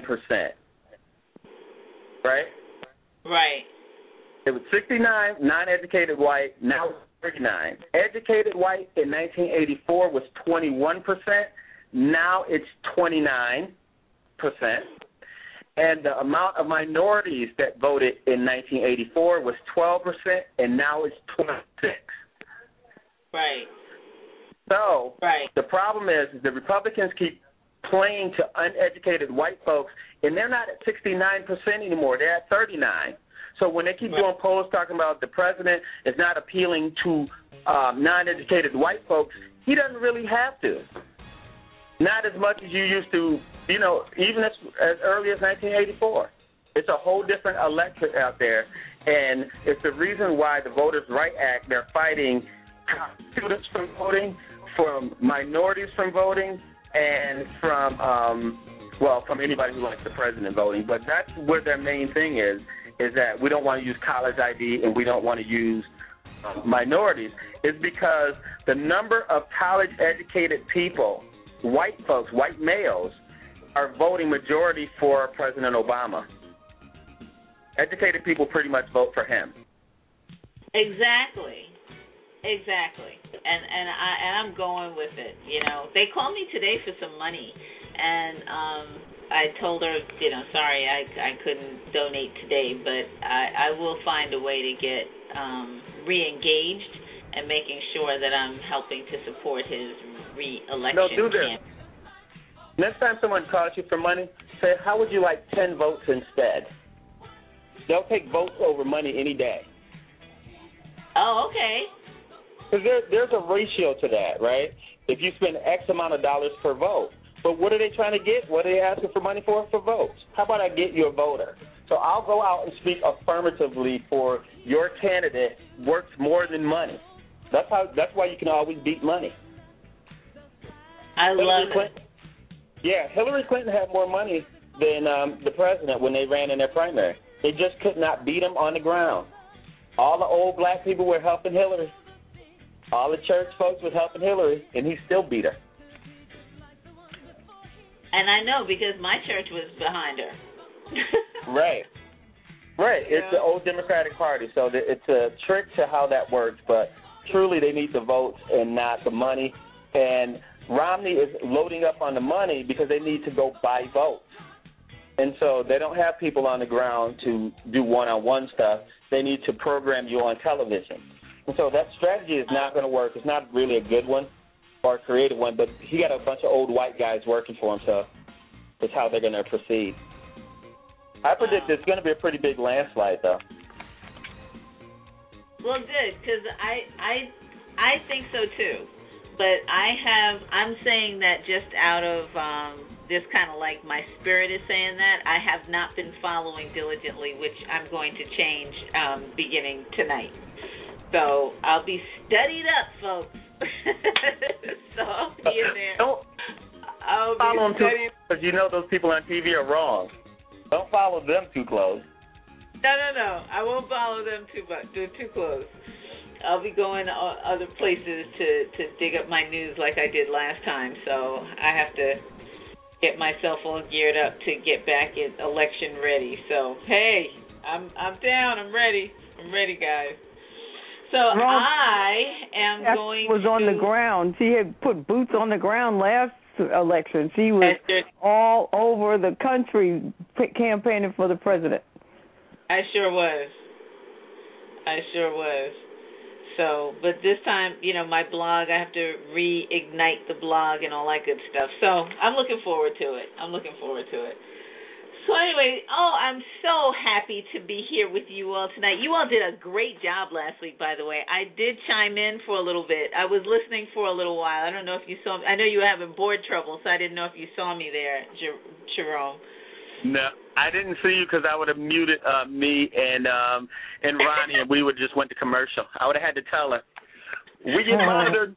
Right? Right. It was 69 non-educated white, now it's 39. Educated white in 1984 was 21%. Now it's 29%. And the amount of minorities that voted in 1984 was 12%, and now it's 26%. Right. So the problem is the Republicans keep playing to uneducated white folks, and they're not at 69% anymore. They're at 39%. So when they keep doing polls talking about the president is not appealing to non-educated white folks, he doesn't really have to. Not as much as you used to, even as early as 1984. It's a whole different electorate out there, and it's the reason why the Voters' Right Act, they're fighting students from voting, from minorities from voting, and from anybody who likes the president voting. But that's where their main thing is that we don't want to use college ID and we don't want to use minorities. It's because the number of college-educated people, white folks, white males, are voting majority for President Obama. Educated people pretty much vote for him. Exactly. And I'm going with it. They called me today for some money, and I told her, sorry, I couldn't donate today, but I will find a way to get re-engaged and making sure that I'm helping to support his re-election. No, do this. Next time someone calls you for money, say, how would you like 10 votes instead? They'll take votes over money any day. Oh, okay. Because there's a ratio to that, right? If you spend X amount of dollars per vote. But what are they trying to get? What are they asking for money for votes? How about I get you a voter? So I'll go out and speak affirmatively for your candidate works more than money. That's why you can always beat money. I love it. Yeah, Hillary Clinton had more money than the president when they ran in their primary. They just could not beat him on the ground. All the old black people were helping Hillary. All the church folks was helping Hillary, and he still beat her. And I know because my church was behind her. Right. It's the old Democratic Party, so it's a trick to how that works, but truly they need the votes and not the money. And Romney is loading up on the money because they need to go buy votes. And so they don't have people on the ground to do one-on-one stuff. They need to program you on television. And so that strategy is not going to work. It's not really a good one or a creative one, but he got a bunch of old white guys working for him, so that's how they're going to proceed. I predict it's going to be a pretty big landslide, though. Well, good, because I think so, too. But I'm saying that just out of just kind of like my spirit is saying that. I have not been following diligently, which I'm going to change beginning tonight. So I'll be studied up, folks. So I'll be in there. Don't follow them too close, because you know those people on TV are wrong. Don't follow them too close. No. I won't follow them too close. I'll be going other places to dig up my news like I did last time. So I have to get myself all geared up to get back at election ready. So hey, I'm down. I'm ready, guys. So I am going was on the ground. She had put boots on the ground last election. She was all over the country campaigning for the president. I sure was. So, but this time, my blog, I have to reignite the blog and all that good stuff. So I'm looking forward to it. So anyway, I'm so happy to be here with you all tonight. You all did a great job last week, by the way. I did chime in for a little bit. I was listening for a little while. I don't know if you saw me. I know you were having board trouble, so I didn't know if you saw me there, Jerome. No, I didn't see you because I would have muted me and Ronnie, and we would just went to commercial. I would have had to tell her, we get monitored.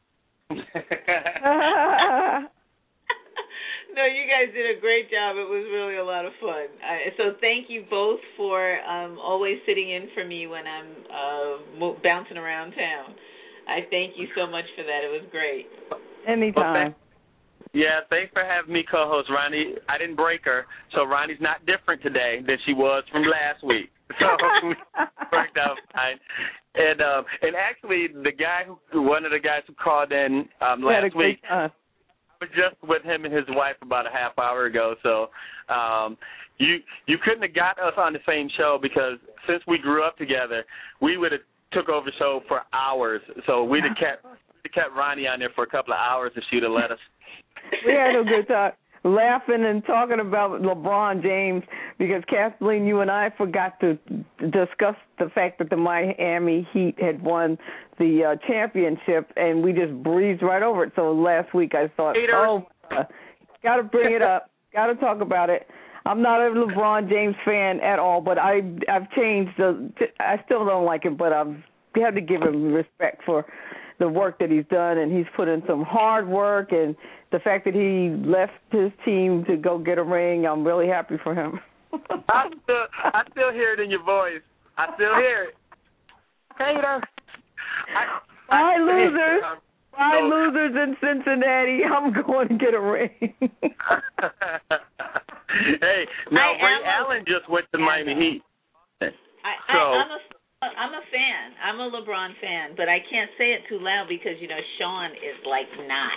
No, you guys did a great job. It was really a lot of fun. So thank you both for always sitting in for me when I'm bouncing around town. I thank you so much for that. It was great. Anytime. Yeah, thanks for having me co-host, Ronnie. I didn't break her, so Ronnie's not different today than she was from last week. So we worked out fine. And actually, one of the guys who called in last week, I was just with him and his wife about a half hour ago. So you couldn't have got us on the same show because since we grew up together, we would have took over the show for hours. So we'd have kept Ronnie on there for a couple of hours if she'd have let us. We had a good time laughing and talking about LeBron James because, Kathleen, you and I forgot to discuss the fact that the Miami Heat had won the championship, and we just breezed right over it. So last week I thought, got to bring it up, got to talk about it. I'm not a LeBron James fan at all, but I've changed. I still don't like him, but I've had to give him respect for the work that he's done, and he's put in some hard work, and the fact that he left his team to go get a ring, I'm really happy for him. I still hear it in your voice. I still hear it. Hater. Bye, losers. Bye, losers in Cincinnati. I'm going to get a ring. Hey, now Ray Allen just went to Miami Heat. I'm a fan. I'm a LeBron fan, but I can't say it too loud because, Sean is not.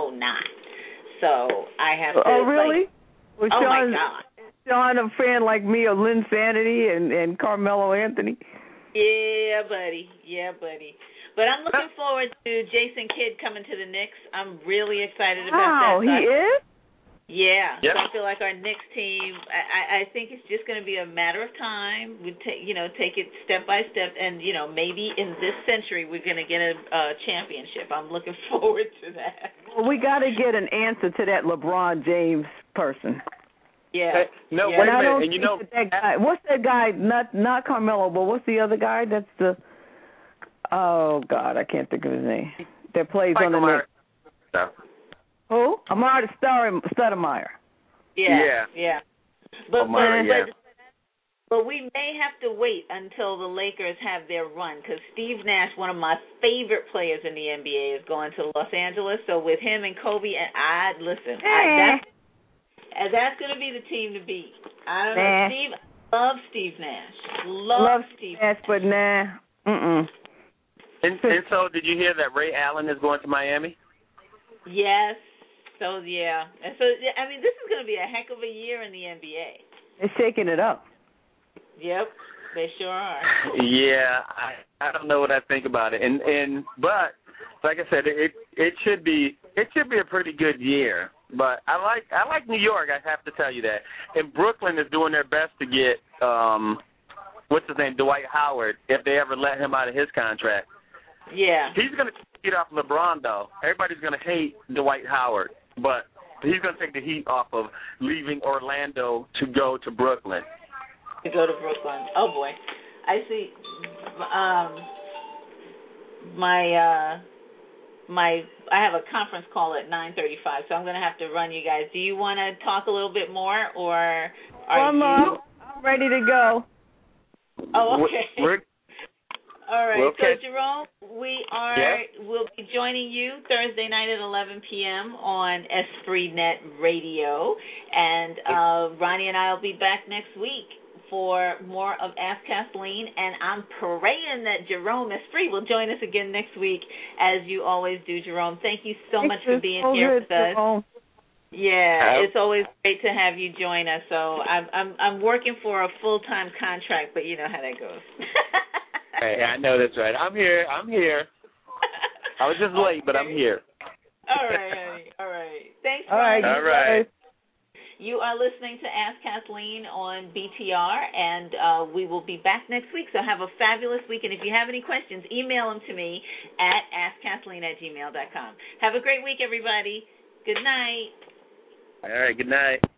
So I have to. Oh, really? My God. Is Sean a fan like me of Lynn Sanity and Carmelo Anthony? Yeah, buddy. But I'm looking forward to Jason Kidd coming to the Knicks. I'm really excited about that. Oh, he is? Yeah. Yep. So I feel like our Knicks team, I think it's just going to be a matter of time. We take it step by step, and maybe in this century we're going to get a championship. I'm looking forward to that. Well, we got to get an answer to that LeBron James person. Yeah. No, yeah. wait a minute. And that guy, what's that guy? Not Carmelo, but what's the other guy? That's the. Oh God, I can't think of his name. That plays on the Knicks. No. Who? Amari Stoudemire. Yeah. But yeah. But we may have to wait until the Lakers have their run, because Steve Nash, one of my favorite players in the NBA, is going to Los Angeles. So with him and Kobe, and that's going to be the team to beat. I don't know, Steve. Love Steve Nash. Love Steve Nash, but nah. And so, did you hear that Ray Allen is going to Miami? Yes. So, yeah. And so, I mean, this is going to be a heck of a year in the NBA. They're shaking it up. Yep, they sure are. Yeah, I don't know what I think about it. But like I said, it should be a pretty good year. But I like New York, I have to tell you that. And Brooklyn is doing their best to get what's his name, Dwight Howard, if they ever let him out of his contract. Yeah. He's going to get off LeBron, though. Everybody's going to hate Dwight Howard, but he's going to take the heat off of leaving Orlando to go to Brooklyn. To go to Brooklyn. Oh, boy. I see. I have a conference call at 9:35, so I'm going to have to run, you guys. Do you want to talk a little bit more, or are you? I'm ready to go. Oh, okay. All right. Okay. So, Jerome, we'll be joining you Thursday night at 11 p.m. on S3Net Radio, and Ronnie and I will be back next week for more of Ask Kathleen, and I'm praying that Jerome Esprit will join us again next week, as you always do, Jerome. Thank you so much for being here with us. Jerome. Yeah, it's always great to have you join us. So I'm working for a full-time contract, but you know how that goes. Hey, I know that's right. I'm here. I was just late, but I'm here. All right, honey. All right. Thanks, Ronnie. All right. You are listening to Ask Kathleen on BTR, and we will be back next week. So have a fabulous week. And if you have any questions, email them to me at askkathleen@gmail.com. Have a great week, everybody. Good night. All right, good night.